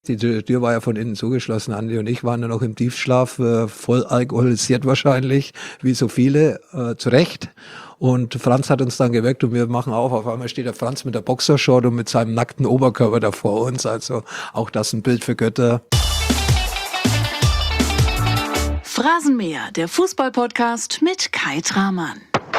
Die Tür war ja von innen zugeschlossen. Andi und ich waren dann noch im Tiefschlaf, voll alkoholisiert wahrscheinlich, wie so viele, zu Recht. Und Franz hat uns dann geweckt und wir machen auf einmal steht der Franz mit der Boxershort und mit seinem nackten Oberkörper da vor uns. Also auch das ein Bild für Götter. Phrasenmäher, der Fußball-Podcast mit Kai Tramann.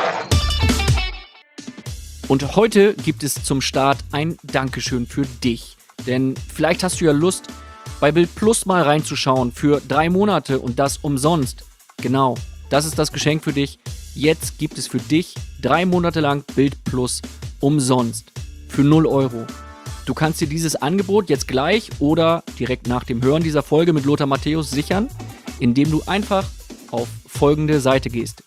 Und heute gibt es zum Start ein Dankeschön für dich. Denn vielleicht hast du ja Lust, bei Bild Plus mal reinzuschauen für 3 Monate und das umsonst. Genau, das ist das Geschenk für dich. Jetzt gibt es für dich 3 Monate lang Bild Plus umsonst für 0 Euro. Du kannst dir dieses Angebot jetzt gleich oder direkt nach dem Hören dieser Folge mit Lothar Matthäus sichern, indem du einfach auf folgende Seite gehst: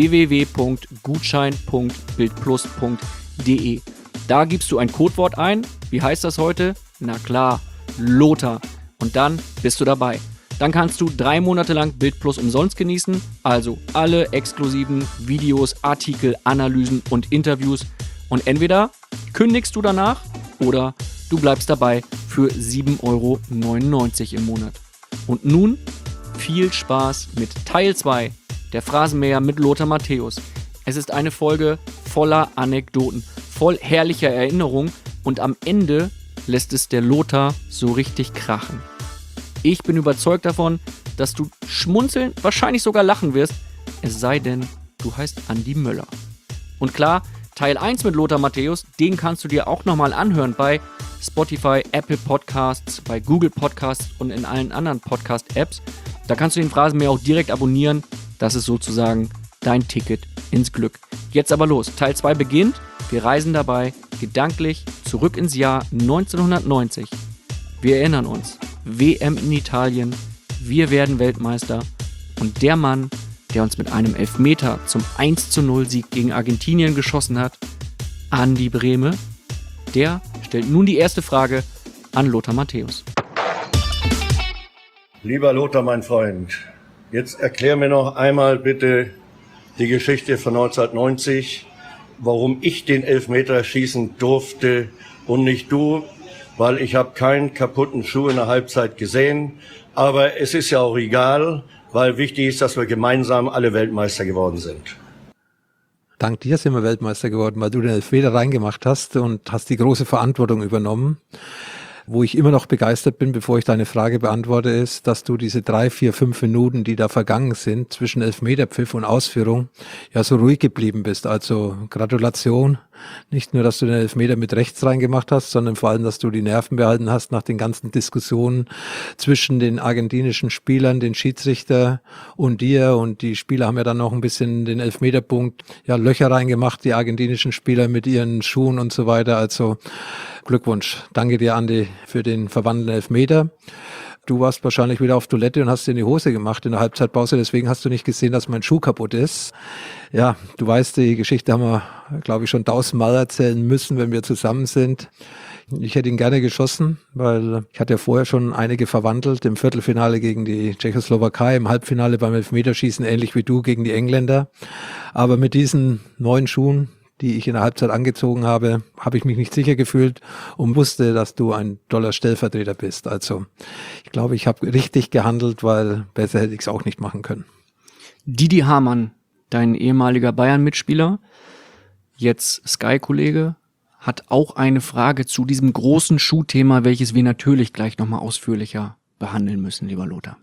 www.gutschein.bildplus.de. Da gibst du ein Codewort ein. Wie heißt das heute? Na klar, Lothar. Und dann bist du dabei. Dann kannst du 3 Monate lang Bild Plus umsonst genießen. Also alle exklusiven Videos, Artikel, Analysen und Interviews. Und entweder kündigst du danach oder du bleibst dabei für 7,99 Euro im Monat. Und nun viel Spaß mit Teil 2 der Phrasenmäher mit Lothar Matthäus. Es ist eine Folge voller Anekdoten, voll herrlicher Erinnerungen und am Ende lässt es der Lothar so richtig krachen. Ich bin überzeugt davon, dass du schmunzeln, wahrscheinlich sogar lachen wirst, es sei denn, du heißt Andi Möller. Und klar, Teil 1 mit Lothar Matthäus, den kannst du dir auch nochmal anhören bei Spotify, Apple Podcasts, bei Google Podcasts und in allen anderen Podcast-Apps. Da kannst du den Phrasenmäher auch direkt abonnieren. Das ist sozusagen dein Ticket ins Glück. Jetzt aber los, Teil 2 beginnt. Wir reisen dabei gedanklich zurück ins Jahr 1990. Wir erinnern uns, WM in Italien, wir werden Weltmeister und der Mann, der uns mit einem Elfmeter zum 1:0 Sieg gegen Argentinien geschossen hat, Andi Brehme, der stellt nun die erste Frage an Lothar Matthäus. Lieber Lothar, mein Freund, jetzt erklär mir noch einmal bitte die Geschichte von 1990, warum ich den Elfmeter schießen durfte und nicht du, weil ich habe keinen kaputten Schuh in der Halbzeit gesehen. Aber es ist ja auch egal, weil wichtig ist, dass wir gemeinsam alle Weltmeister geworden sind. Dank dir sind wir Weltmeister geworden, weil du den Elfmeter reingemacht hast und hast die große Verantwortung übernommen. Wo ich immer noch begeistert bin, bevor ich deine Frage beantworte, ist, dass du diese 3, 4, 5 Minuten, die da vergangen sind, zwischen Elfmeterpfiff und Ausführung, ja so ruhig geblieben bist. Also Gratulation. Nicht nur, dass du den Elfmeter mit rechts reingemacht hast, sondern vor allem, dass du die Nerven behalten hast nach den ganzen Diskussionen zwischen den argentinischen Spielern, den Schiedsrichter und dir. Und die Spieler haben ja dann noch ein bisschen den Elfmeterpunkt, ja, Löcher reingemacht, die argentinischen Spieler mit ihren Schuhen und so weiter. Also Glückwunsch. Danke dir, Andi, für den verwandelten Elfmeter. Du warst wahrscheinlich wieder auf Toilette und hast dir in die Hose gemacht in der Halbzeitpause, deswegen hast du nicht gesehen, dass mein Schuh kaputt ist. Ja, du weißt, die Geschichte haben wir, glaube ich, schon 1000-mal erzählen müssen, wenn wir zusammen sind. Ich hätte ihn gerne geschossen, weil ich hatte ja vorher schon einige verwandelt, im Viertelfinale gegen die Tschechoslowakei, im Halbfinale beim Elfmeterschießen, ähnlich wie du gegen die Engländer. Aber mit diesen neuen Schuhen, die ich in der Halbzeit angezogen habe, habe ich mich nicht sicher gefühlt und wusste, dass du ein toller Stellvertreter bist. Also ich glaube, ich habe richtig gehandelt, weil besser hätte ich es auch nicht machen können. Didi Hamann, dein ehemaliger Bayern-Mitspieler, jetzt Sky-Kollege, hat auch eine Frage zu diesem großen Schuhthema, welches wir natürlich gleich nochmal ausführlicher behandeln müssen, lieber Lothar.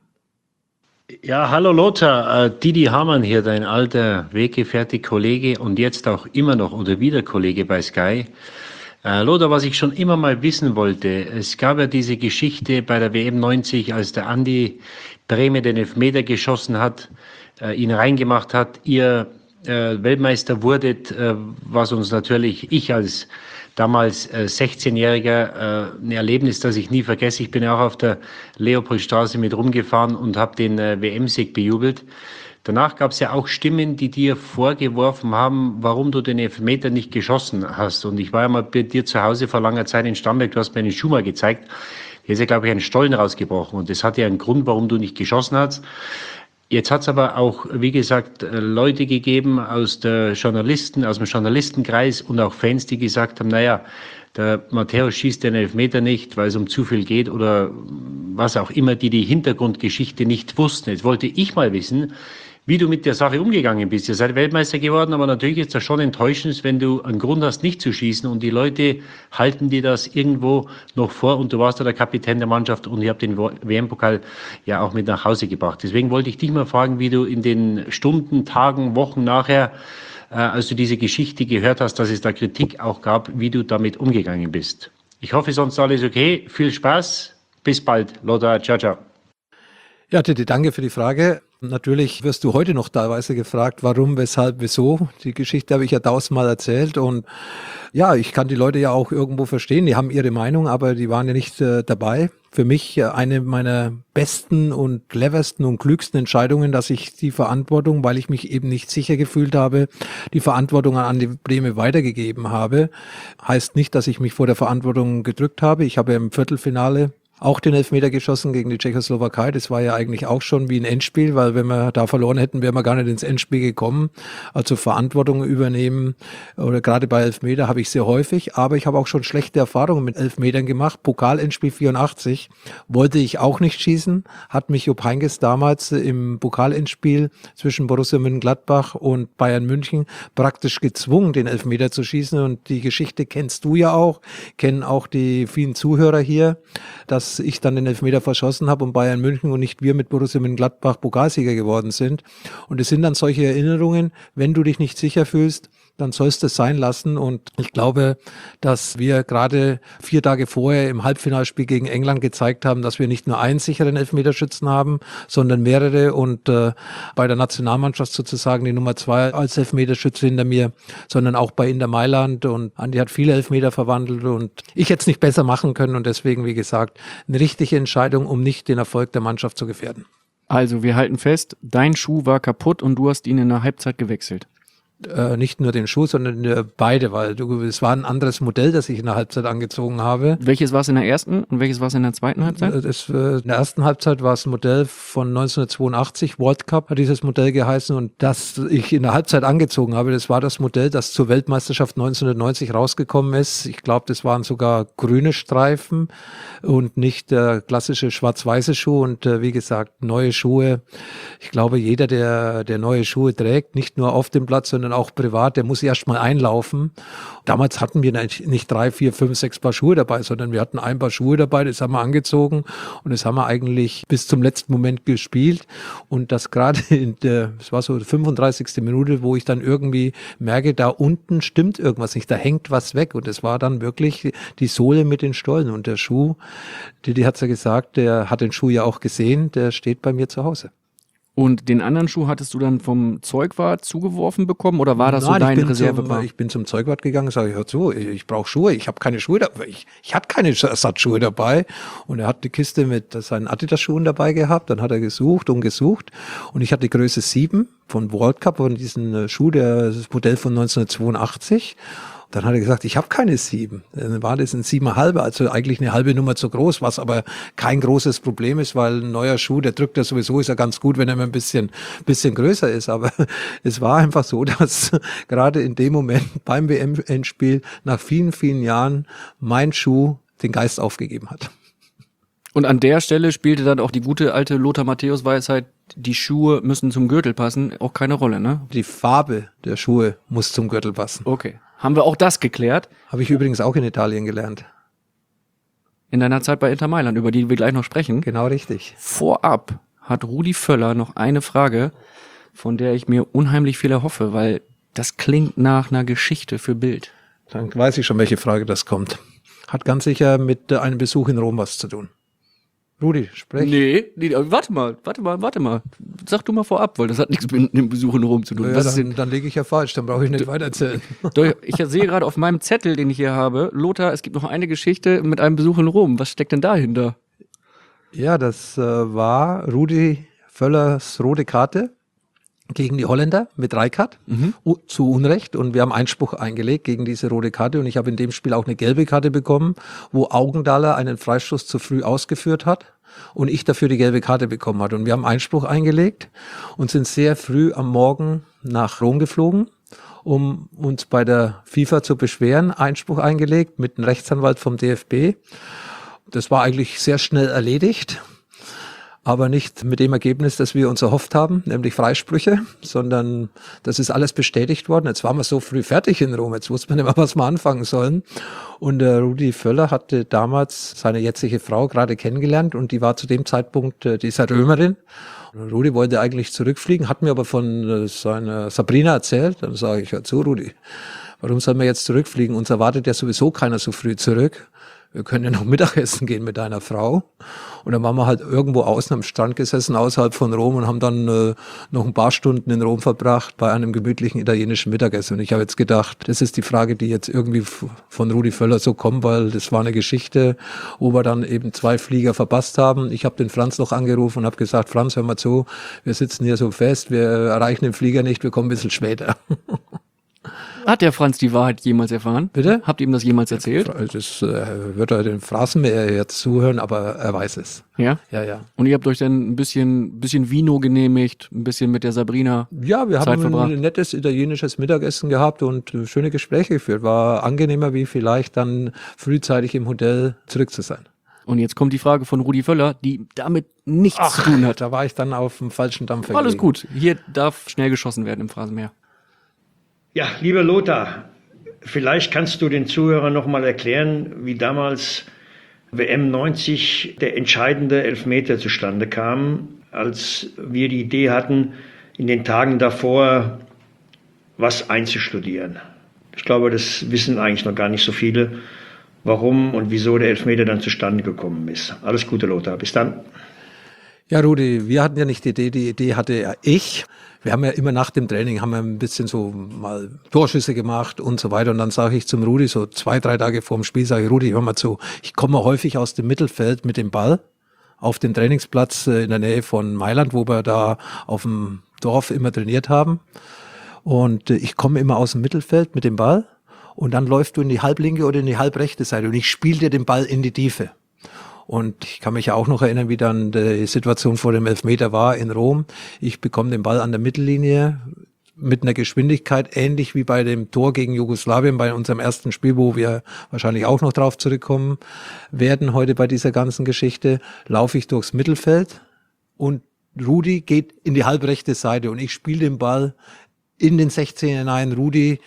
Ja, hallo Lothar, Didi Hamann hier, dein alter Weggefährte, Kollege und jetzt auch immer noch oder wieder Kollege bei Sky. Lothar, was ich schon immer mal wissen wollte, es gab ja diese Geschichte bei der WM 90, als der Andi Brehme den Elfmeter geschossen hat, ihn reingemacht hat, ihr Weltmeister wurdet, was uns natürlich, ich als damals 16-Jähriger, ein Erlebnis, das ich nie vergesse. Ich bin ja auch auf der Leopoldstraße mit rumgefahren und habe den WM-Sieg bejubelt. Danach gab es ja auch Stimmen, die dir vorgeworfen haben, warum du den Elfmeter nicht geschossen hast. Und ich war ja mal bei dir zu Hause vor langer Zeit in Starnberg, du hast mir einen Schuh mal gezeigt. Hier ist ja, glaube ich, ein Stollen rausgebrochen. Und das hatte ja einen Grund, warum du nicht geschossen hast. Jetzt hat es aber auch, wie gesagt, Leute gegeben aus dem Journalistenkreis und auch Fans, die gesagt haben, naja, der Matthäus schießt den Elfmeter nicht, weil es um zu viel geht oder was auch immer, die Hintergrundgeschichte nicht wussten. Jetzt wollte ich mal wissen, wie du mit der Sache umgegangen bist. Ihr seid Weltmeister geworden, aber natürlich ist das schon enttäuschend, wenn du einen Grund hast, nicht zu schießen und die Leute halten dir das irgendwo noch vor und du warst ja der Kapitän der Mannschaft und ihr habt den WM-Pokal ja auch mit nach Hause gebracht. Deswegen wollte ich dich mal fragen, wie du in den Stunden, Tagen, Wochen nachher, als du diese Geschichte gehört hast, dass es da Kritik auch gab, wie du damit umgegangen bist. Ich hoffe, sonst alles okay. Viel Spaß. Bis bald. Lothar, ciao, ciao. Ja, Titi, danke für die Frage. Natürlich wirst du heute noch teilweise gefragt, warum, weshalb, wieso. Die Geschichte habe ich ja tausendmal erzählt und ja, ich kann die Leute ja auch irgendwo verstehen. Die haben ihre Meinung, aber die waren ja nicht dabei. Für mich eine meiner besten und cleversten und klügsten Entscheidungen, dass ich die Verantwortung, weil ich mich eben nicht sicher gefühlt habe, die Verantwortung an Andi Brehme weitergegeben habe. Heißt nicht, dass ich mich vor der Verantwortung gedrückt habe. Ich habe im Viertelfinale auch den Elfmeter geschossen gegen die Tschechoslowakei. Das war ja eigentlich auch schon wie ein Endspiel, weil wenn wir da verloren hätten, wären wir gar nicht ins Endspiel gekommen. Also Verantwortung übernehmen oder gerade bei Elfmeter habe ich sehr häufig, aber ich habe auch schon schlechte Erfahrungen mit Elfmetern gemacht. Pokal-Endspiel 84 wollte ich auch nicht schießen, hat mich Jupp Heynckes damals im Pokal-Endspiel zwischen Borussia Mönchengladbach und Bayern München praktisch gezwungen, den Elfmeter zu schießen und die Geschichte kennst du ja auch, kennen auch die vielen Zuhörer hier, dass ich dann den Elfmeter verschossen habe und Bayern München und nicht wir mit Borussia Mönchengladbach Pokalsieger geworden sind. Und es sind dann solche Erinnerungen, wenn du dich nicht sicher fühlst, dann sollst du es sein lassen. Und ich glaube, dass wir gerade 4 Tage vorher im Halbfinalspiel gegen England gezeigt haben, dass wir nicht nur einen sicheren Elfmeterschützen haben, sondern mehrere. Und bei der Nationalmannschaft sozusagen die Nummer 2 als Elfmeterschütze hinter mir, sondern auch bei Inter Mailand. Und Andi hat viele Elfmeter verwandelt und ich hätte es nicht besser machen können. Und deswegen, wie gesagt, eine richtige Entscheidung, um nicht den Erfolg der Mannschaft zu gefährden. Also, wir halten fest, dein Schuh war kaputt und du hast ihn in der Halbzeit gewechselt. Nicht nur den Schuh, sondern beide, weil es war ein anderes Modell, das ich in der Halbzeit angezogen habe. Welches war es in der ersten und welches war es in der zweiten Halbzeit? In der ersten Halbzeit war es ein Modell von 1982, World Cup hat dieses Modell geheißen und das ich in der Halbzeit angezogen habe, das war das Modell, das zur Weltmeisterschaft 1990 rausgekommen ist. Ich glaube, das waren sogar grüne Streifen und nicht der klassische schwarz-weiße Schuh und wie gesagt, neue Schuhe. Ich glaube, jeder, der neue Schuhe trägt, nicht nur auf dem Platz, sondern auch privat, der muss erst mal einlaufen. Damals hatten wir nicht 3, 4, 5, 6 Paar Schuhe dabei, sondern wir hatten ein Paar Schuhe dabei, das haben wir angezogen und das haben wir eigentlich bis zum letzten Moment gespielt und das gerade es war so die 35. Minute, wo ich dann irgendwie merke, da unten stimmt irgendwas nicht, da hängt was weg und es war dann wirklich die Sohle mit den Stollen und der Schuh, Didi hat's ja gesagt, der hat den Schuh ja auch gesehen, der steht bei mir zu Hause. Und den anderen Schuh hattest du dann vom Zeugwart zugeworfen bekommen oder war das so dein Reservepaar? Ich bin zum Zeugwart gegangen, sage ich, hör zu, ich brauche Schuhe, ich habe keine Schuhe dabei, ich hatte keine Ersatzschuhe dabei und er hat die Kiste mit seinen Adidas-Schuhen dabei gehabt, dann hat er gesucht und ich hatte die Größe 7 von World Cup, von diesem Schuh, das Modell von 1982. Dann hat er gesagt, ich habe keine 7. Dann war das ein 7,5, also eigentlich eine halbe Nummer zu groß, was aber kein großes Problem ist, weil ein neuer Schuh, der drückt ja sowieso, ist ja ganz gut, wenn er mal ein bisschen größer ist. Aber es war einfach so, dass gerade in dem Moment beim WM-Endspiel nach vielen, vielen Jahren mein Schuh den Geist aufgegeben hat. Und an der Stelle spielte dann auch die gute alte Lothar Matthäus-Weisheit, die Schuhe müssen zum Gürtel passen, auch keine Rolle, ne? Die Farbe der Schuhe muss zum Gürtel passen. Okay. Haben wir auch das geklärt? Habe ich übrigens auch in Italien gelernt. In deiner Zeit bei Inter Mailand, über die wir gleich noch sprechen. Genau richtig. Vorab hat Rudi Völler noch eine Frage, von der ich mir unheimlich viel erhoffe, weil das klingt nach einer Geschichte für Bild. Dann weiß ich schon, welche Frage das kommt. Hat ganz sicher mit einem Besuch in Rom was zu tun. Rudi, sprech. Nee, warte mal. Sag du mal vorab, weil das hat nichts mit dem Besuch in Rom zu tun. Ja, dann liege ich ja falsch, dann brauche ich nicht weitererzählen. Ich sehe gerade auf meinem Zettel, den ich hier habe, Lothar, es gibt noch eine Geschichte mit einem Besuch in Rom. Was steckt denn dahinter? Ja, das war Rudi Völlers rote Karte gegen die Holländer mit Rijkaard, zu Unrecht. Und wir haben Einspruch eingelegt gegen diese rote Karte. Und ich habe in dem Spiel auch eine gelbe Karte bekommen, wo Augenthaler einen Freistoß zu früh ausgeführt hat und ich dafür die gelbe Karte bekommen habe. Und wir haben Einspruch eingelegt und sind sehr früh am Morgen nach Rom geflogen, um uns bei der FIFA zu beschweren. Einspruch eingelegt mit einem Rechtsanwalt vom DFB. Das war eigentlich sehr schnell erledigt. aber nicht mit dem Ergebnis, das wir uns erhofft haben, nämlich Freisprüche, sondern das ist alles bestätigt worden. Jetzt waren wir so früh fertig in Rom, jetzt wusste man immer, was wir anfangen sollen. Und Rudi Völler hatte damals seine jetzige Frau gerade kennengelernt und die war zu dem Zeitpunkt, die ist eine Römerin. Rudi wollte eigentlich zurückfliegen, hat mir aber von seiner Sabrina erzählt. Dann sage ich, hör zu, Rudi, warum sollen wir jetzt zurückfliegen? Uns erwartet ja sowieso keiner so früh zurück. Wir können ja noch Mittagessen gehen mit deiner Frau. Und dann waren wir halt irgendwo außen am Strand gesessen, außerhalb von Rom und haben dann noch ein paar Stunden in Rom verbracht bei einem gemütlichen italienischen Mittagessen. Und ich habe jetzt gedacht, das ist die Frage, die jetzt irgendwie von Rudi Völler so kommt, weil das war eine Geschichte, wo wir dann eben 2 Flieger verpasst haben. Ich habe den Franz noch angerufen und habe gesagt, Franz, hör mal zu, wir sitzen hier so fest, wir erreichen den Flieger nicht, wir kommen ein bisschen später. Hat der Franz die Wahrheit jemals erfahren? Bitte? Habt ihr ihm das jemals erzählt? Das wird er den Phrasenmäher jetzt zuhören, aber er weiß es. Ja? Ja, ja. Und ihr habt euch dann ein bisschen Vino genehmigt, ein bisschen mit der Sabrina Ja, wir Zeit haben verbracht. ein nettes italienisches Mittagessen gehabt und schöne Gespräche geführt. War angenehmer, wie vielleicht dann frühzeitig im Hotel zurück zu sein. Und jetzt kommt die Frage von Rudi Völler, die damit nichts zu tun hat. Da war ich dann auf dem falschen Dampfer. Alles gelegen. gut. Hier darf schnell geschossen werden im Phrasenmäher. Ja, lieber Lothar, vielleicht kannst du den Zuhörern noch mal erklären, wie damals WM 90 der entscheidende Elfmeter zustande kam, als wir die Idee hatten, in den Tagen davor was einzustudieren. Ich glaube, das wissen eigentlich noch gar nicht so viele, warum und wieso der Elfmeter dann zustande gekommen ist. Alles Gute, Lothar. Bis dann. Ja, Rudi, wir hatten ja nicht die Idee hatte ja ich. Wir haben ja immer nach dem Training haben wir ein bisschen so mal Torschüsse gemacht und so weiter. Und dann sage ich zum Rudi, so 2-3 Tage vor dem Spiel, sage ich, Rudi, hör mal zu, ich komme häufig aus dem Mittelfeld mit dem Ball auf den Trainingsplatz in der Nähe von Mailand, wo wir da auf dem Dorf immer trainiert haben. Und ich komme immer aus dem Mittelfeld mit dem Ball und dann läufst du in die halblinke oder in die halbrechte Seite und ich spiele dir den Ball in die Tiefe. Und ich kann mich ja auch noch erinnern, wie dann die Situation vor dem Elfmeter war in Rom. Ich bekomme den Ball an der Mittellinie mit einer Geschwindigkeit, ähnlich wie bei dem Tor gegen Jugoslawien, bei unserem ersten Spiel, wo wir wahrscheinlich auch noch drauf zurückkommen werden heute bei dieser ganzen Geschichte, laufe ich durchs Mittelfeld und Rudi geht in die halbrechte Seite und ich spiele den Ball in den 16 hinein. Rudi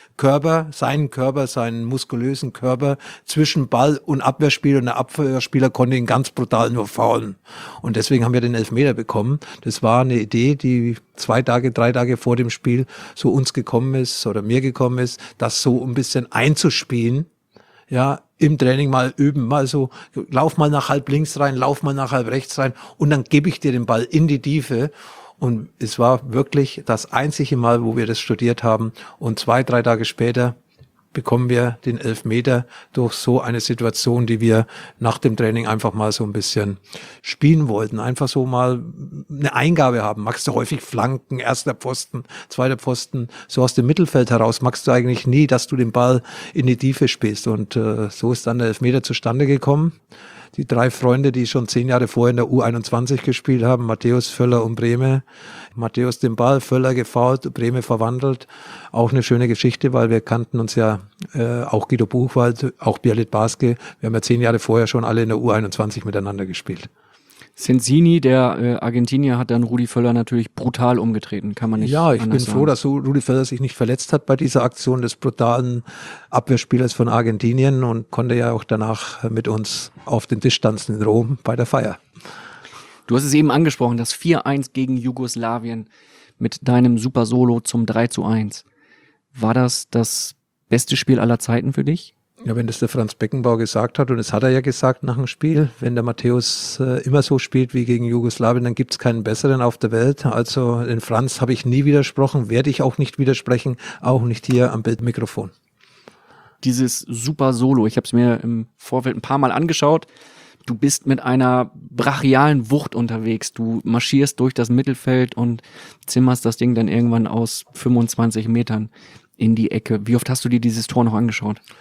seinen muskulösen Körper zwischen Ball und Abwehrspieler und der Abwehrspieler konnte ihn ganz brutal nur faulen. Und deswegen haben wir den Elfmeter bekommen. Das war eine Idee, die 3 Tage vor dem Spiel so uns gekommen ist oder mir gekommen ist, das so ein bisschen einzuspielen. Ja, im Training mal üben, mal so, lauf mal nach halb links rein, lauf mal nach halb rechts rein und dann gebe ich dir den Ball in die Tiefe. Und es war wirklich das einzige Mal, wo wir das studiert haben. Und 2-3 Tage später bekommen wir den Elfmeter durch so eine Situation, die wir nach dem Training einfach mal so ein bisschen spielen wollten. Einfach so mal eine Eingabe haben. Magst du häufig Flanken, erster Pfosten, zweiter Pfosten. So aus dem Mittelfeld heraus magst du eigentlich nie, dass du den Ball in die Tiefe spielst. Und so ist dann der Elfmeter zustande gekommen. Die 3 Freunde, die schon 10 Jahre vorher in der U21 gespielt haben, Matthäus, Völler und Brehme. Matthäus den Ball, Völler gefoult, Brehme verwandelt. Auch eine schöne Geschichte, weil wir kannten uns ja auch Guido Buchwald, auch Bjarlit Baske. Wir haben ja 10 Jahre vorher schon alle in der U21 miteinander gespielt. Sensini, der Argentinier, hat dann Rudi Völler natürlich brutal umgetreten, kann man nicht Ja, ich bin anders froh, sagen. dass Rudi Völler sich nicht verletzt hat bei dieser Aktion des brutalen Abwehrspielers von Argentinien und konnte ja auch danach mit uns auf den Tisch tanzen in Rom bei der Feier. Du hast es eben angesprochen, das 4-1 gegen Jugoslawien mit deinem Super Solo zum 3-1. War das beste Spiel aller Zeiten für dich? Ja, wenn das der Franz Beckenbauer gesagt hat, und das hat er ja gesagt nach dem Spiel, wenn der Matthäus immer so spielt wie gegen Jugoslawien, dann gibt's keinen besseren auf der Welt. Also den Franz habe ich nie widersprochen, werde ich auch nicht widersprechen, auch nicht hier am Bildmikrofon. Dieses Super Solo, ich habe es mir im Vorfeld ein paar Mal angeschaut. Du bist mit einer brachialen Wucht unterwegs. Du marschierst durch das Mittelfeld und zimmerst das Ding dann irgendwann aus 25 Metern in die Ecke. Wie oft hast du dir dieses Tor noch angeschaut?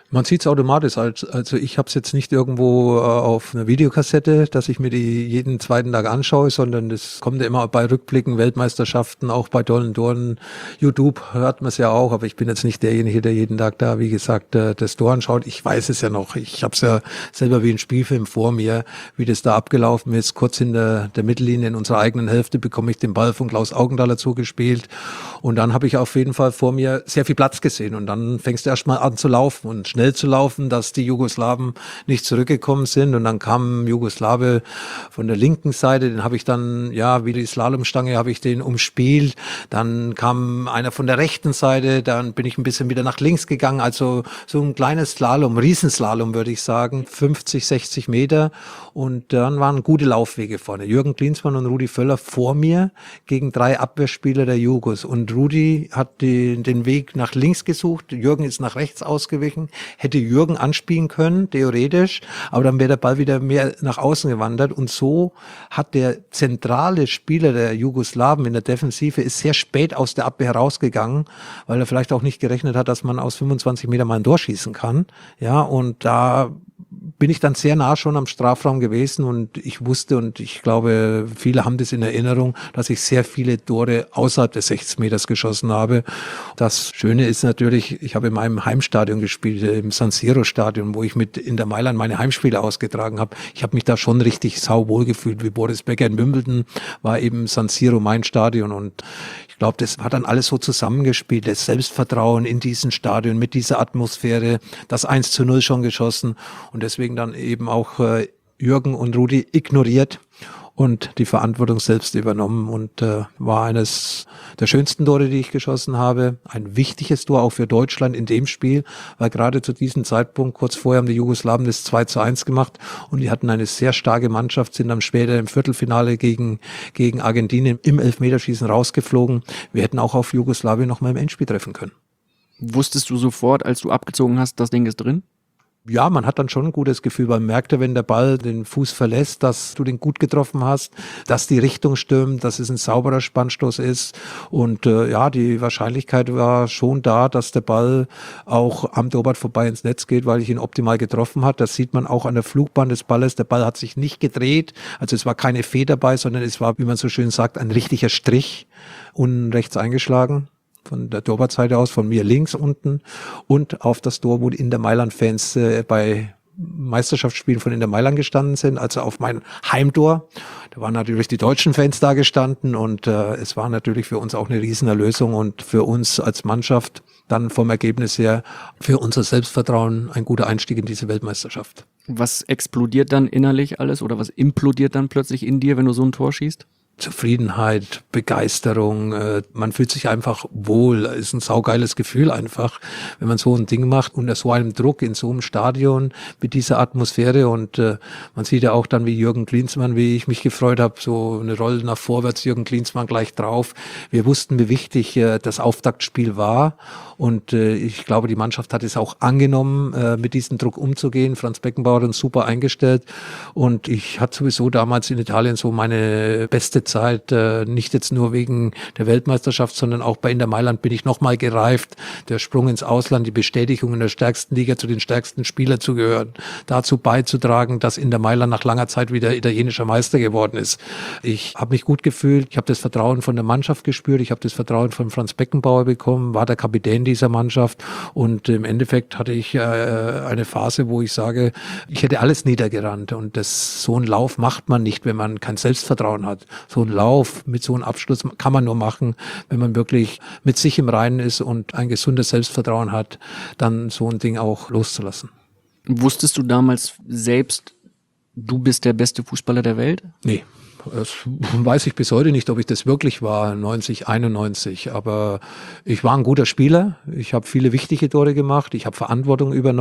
Man sieht es automatisch. Also ich habe es jetzt nicht irgendwo auf einer Videokassette, dass ich mir die jeden zweiten Tag anschaue, sondern das kommt ja immer bei Rückblicken, Weltmeisterschaften, auch bei tollen Toren. YouTube hört man es ja auch, aber ich bin jetzt nicht derjenige, der jeden Tag da, wie gesagt, das Tor anschaut. Ich weiß es ja noch. Ich habe es ja selber wie ein Spielfilm vor mir, wie das da abgelaufen ist. Kurz hinter der Mittellinie in unserer eigenen Hälfte bekomme ich den Ball von Klaus Augenthaler zugespielt. Und dann habe ich auf jeden Fall vor mir sehr viel Platz gesehen. Und dann fängst du erst mal an zu laufen und schnell zu laufen, dass die Jugoslawen nicht zurückgekommen sind. Und dann kam ein Jugoslawe von der linken Seite, den habe ich dann, ja, wie die Slalomstange habe ich den umspielt. Dann kam einer von der rechten Seite, dann bin ich ein bisschen wieder nach links gegangen. Also so ein kleines Slalom, Riesenslalom würde ich sagen, 50, 60 Meter. Und dann waren gute Laufwege vorne. Jürgen Klinsmann und Rudi Völler vor mir gegen 3 Abwehrspieler der Jugos. Und Rudi hat den Weg nach links gesucht. Jürgen ist nach rechts ausgewichen. Hätte Jürgen anspielen können, theoretisch. Aber dann wäre der Ball wieder mehr nach außen gewandert. Und so hat der zentrale Spieler der Jugoslawen in der Defensive ist sehr spät aus der Abwehr rausgegangen, weil er vielleicht auch nicht gerechnet hat, dass man aus 25 Meter mal ein Tor schießen kann. Ja, und da bin ich dann sehr nah schon am Strafraum gewesen und ich wusste und ich glaube, viele haben das in Erinnerung, dass ich sehr viele Tore außerhalb des 60 Meters geschossen habe. Das Schöne ist natürlich, ich habe in meinem Heimstadion gespielt, im San Siro Stadion, wo ich mit Inter Mailand meine Heimspiele ausgetragen habe. Ich habe mich da schon richtig sauwohl gefühlt, wie Boris Becker in Wimbledon war eben San Siro mein Stadion und ich glaube, das hat dann alles so zusammengespielt, das Selbstvertrauen in diesem Stadion mit dieser Atmosphäre, das 1:0 schon geschossen und deswegen dann eben auch Jürgen und Rudi ignoriert und die Verantwortung selbst übernommen und war eines der schönsten Tore, die ich geschossen habe. Ein wichtiges Tor auch für Deutschland in dem Spiel, weil gerade zu diesem Zeitpunkt, kurz vorher haben die Jugoslawen das 2:1 gemacht und die hatten eine sehr starke Mannschaft, sind dann später im Viertelfinale gegen Argentinien im Elfmeterschießen rausgeflogen. Wir hätten auch auf Jugoslawien noch mal im Endspiel treffen können. Wusstest du sofort, als du abgezogen hast, das Ding ist drin? Ja, man hat dann schon ein gutes Gefühl, weil man merkt ja, wenn der Ball den Fuß verlässt, dass du den gut getroffen hast, dass die Richtung stimmt, dass es ein sauberer Spannstoß ist und ja, die Wahrscheinlichkeit war schon da, dass der Ball auch am Torwart vorbei ins Netz geht, weil ich ihn optimal getroffen habe. Das sieht man auch an der Flugbahn des Balles. Der Ball hat sich nicht gedreht, also es war keine Fee dabei, sondern es war, wie man so schön sagt, ein richtiger Strich unten rechts eingeschlagen. Von der Torwartseite aus, von mir links unten und auf das Tor, wo die Inter Mailand-Fans bei Meisterschaftsspielen von Inter Mailand gestanden sind, also auf mein Heimtor. Da waren natürlich die deutschen Fans da gestanden und es war natürlich für uns auch eine Riesenerlösung und für uns als Mannschaft dann vom Ergebnis her für unser Selbstvertrauen ein guter Einstieg in diese Weltmeisterschaft. Was explodiert dann innerlich alles oder was implodiert dann plötzlich in dir, wenn du so ein Tor schießt? Zufriedenheit, Begeisterung, man fühlt sich einfach wohl, ist ein saugeiles Gefühl einfach, wenn man so ein Ding macht unter so einem Druck in so einem Stadion mit dieser Atmosphäre und man sieht ja auch dann wie Jürgen Klinsmann, wie ich mich gefreut habe, so eine Rolle nach vorwärts, Jürgen Klinsmann gleich drauf. Wir wussten, wie wichtig das Auftaktspiel war und ich glaube, die Mannschaft hat es auch angenommen, mit diesem Druck umzugehen. Franz Beckenbauer hat uns super eingestellt und ich hatte sowieso damals in Italien so meine beste Zeit, nicht jetzt nur wegen der Weltmeisterschaft, sondern auch bei Inter Mailand bin ich nochmal gereift. Der Sprung ins Ausland, die Bestätigung in der stärksten Liga zu den stärksten Spielern zu gehören, dazu beizutragen, dass Inter Mailand nach langer Zeit wieder italienischer Meister geworden ist. Ich habe mich gut gefühlt, ich habe das Vertrauen von der Mannschaft gespürt, ich habe das Vertrauen von Franz Beckenbauer bekommen, war der Kapitän dieser Mannschaft und im Endeffekt hatte ich eine Phase, wo ich sage, ich hätte alles niedergerannt und so einen Lauf macht man nicht, wenn man kein Selbstvertrauen hat. So ein Lauf mit so einem Abschluss kann man nur machen, wenn man wirklich mit sich im Reinen ist und ein gesundes Selbstvertrauen hat, dann so ein Ding auch loszulassen. Wusstest du damals selbst, du bist der beste Fußballer der Welt? Nee. Das weiß ich bis heute nicht, ob ich das wirklich war, 90, 91. Aber ich war ein guter Spieler. Ich habe viele wichtige Tore gemacht. Ich habe Verantwortung übernommen.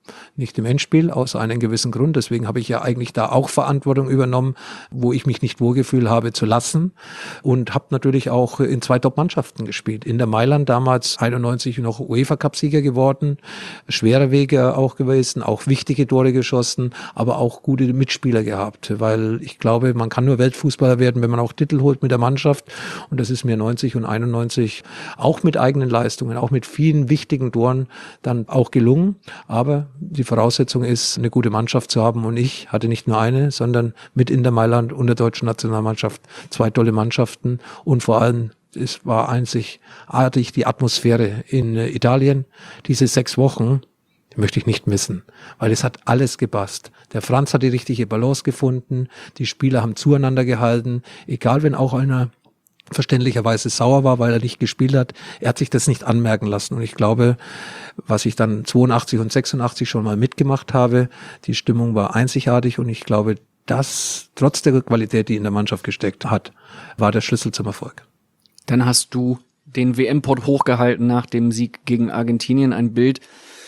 nicht im Endspiel, aus einem gewissen Grund. Deswegen habe ich ja eigentlich da auch Verantwortung übernommen, wo ich mich nicht wohlgefühlt habe zu lassen. Und habe natürlich auch in 2 Top-Mannschaften gespielt. Inter Mailand damals 91 noch UEFA-Cup-Sieger geworden, schwere Wege auch gewesen, auch wichtige Tore geschossen, aber auch gute Mitspieler gehabt. Weil ich glaube, man kann nur Weltfußballer werden, wenn man auch Titel holt mit der Mannschaft. Und das ist mir 90 und 91 auch mit eigenen Leistungen, auch mit vielen wichtigen Toren dann auch gelungen. Aber die Voraussetzung ist, eine gute Mannschaft zu haben. Und ich hatte nicht nur eine, sondern mit Inter Mailand und der deutschen Nationalmannschaft 2 tolle Mannschaften. Und vor allem, es war einzigartig die Atmosphäre in Italien. Diese 6 Wochen, die möchte ich nicht missen, weil es hat alles gepasst. Der Franz hat die richtige Balance gefunden. Die Spieler haben zueinander gehalten. Egal, wenn auch einer verständlicherweise sauer war, weil er nicht gespielt hat. Er hat sich das nicht anmerken lassen. Und ich glaube, was ich dann 82 und 86 schon mal mitgemacht habe, die Stimmung war einzigartig und ich glaube, das, trotz der Qualität, die in der Mannschaft gesteckt hat, war der Schlüssel zum Erfolg. Dann hast du den WM-Pot hochgehalten nach dem Sieg gegen Argentinien. Ein Bild,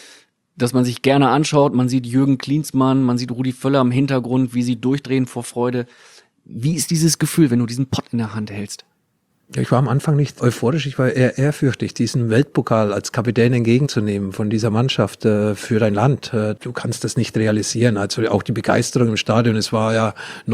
das man sich gerne anschaut. Man sieht Jürgen Klinsmann, man sieht Rudi Völler im Hintergrund, wie sie durchdrehen vor Freude. Wie ist dieses Gefühl, wenn du diesen Pott in der Hand hältst? Ja, ich war am Anfang nicht euphorisch, ich war eher ehrfürchtig, diesen Weltpokal als Kapitän entgegenzunehmen von dieser Mannschaft für dein Land. Du kannst das nicht realisieren. Also auch die Begeisterung im Stadion, es war ja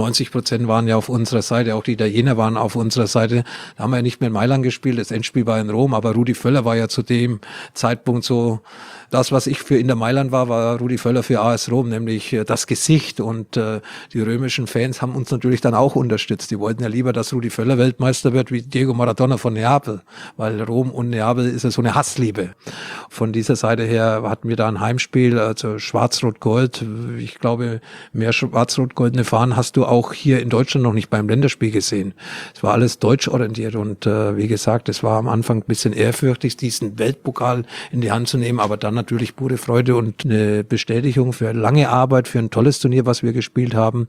90% waren ja auf unserer Seite, auch die Italiener waren auf unserer Seite. Da haben wir ja nicht mehr in Mailand gespielt, das Endspiel war in Rom, aber Rudi Völler war ja zu dem Zeitpunkt so, das, was ich für Inter Mailand war Rudi Völler für AS Rom, nämlich das Gesicht. Und die römischen Fans haben uns natürlich dann auch unterstützt. Die wollten ja lieber, dass Rudi Völler Weltmeister wird, wie Diego Maradona von Neapel, weil Rom und Neapel ist ja so eine Hassliebe. Von dieser Seite her hatten wir da ein Heimspiel, also Schwarz-Rot-Gold. Ich glaube, mehr schwarz-rot-goldene Fahnen hast du auch hier in Deutschland noch nicht beim Länderspiel gesehen. Es war alles deutsch orientiert und wie gesagt, es war am Anfang ein bisschen ehrfürchtig, diesen Weltpokal in die Hand zu nehmen, aber dann natürlich pure Freude und eine Bestätigung für lange Arbeit, für ein tolles Turnier, was wir gespielt haben.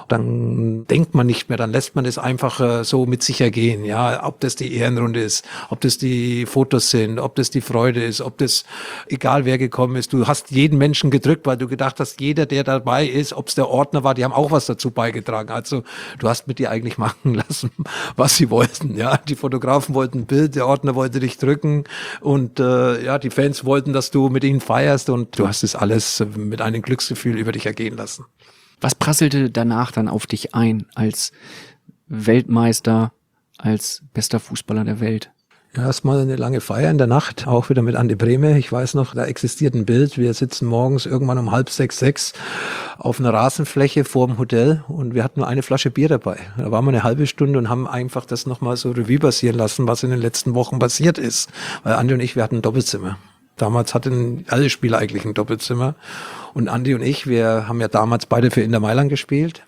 Dann denkt man nicht mehr, dann lässt man es einfach so mit sich ergehen. Ja, ob das die Ehrenrunde ist, ob das die Fotos sind, ob das die Freude ist, ob das, egal wer gekommen ist, du hast jeden Menschen gedrückt, weil du gedacht hast, jeder, der dabei ist, ob es der Ordner war, die haben auch was dazu beigetragen. Also du hast mit dir eigentlich machen lassen, was sie wollten. Ja, die Fotografen wollten ein Bild, der Ordner wollte dich drücken und die Fans wollten, dass du mit ihnen feierst und du hast es alles mit einem Glücksgefühl über dich ergehen lassen. Was prasselte danach dann auf dich ein als Weltmeister, als bester Fußballer der Welt? Ja, erstmal eine lange Feier in der Nacht, auch wieder mit Andi Brehme. Ich weiß noch, da existiert ein Bild. Wir sitzen morgens irgendwann um 5:30 auf einer Rasenfläche vor dem Hotel und wir hatten nur eine Flasche Bier dabei. Da waren wir eine halbe Stunde und haben einfach das nochmal so Revue passieren lassen, was in den letzten Wochen passiert ist. Weil Andi und ich, wir hatten ein Doppelzimmer. Damals hatten alle Spieler eigentlich ein Doppelzimmer. Und Andi und ich, wir haben ja damals beide für Inter Mailand gespielt,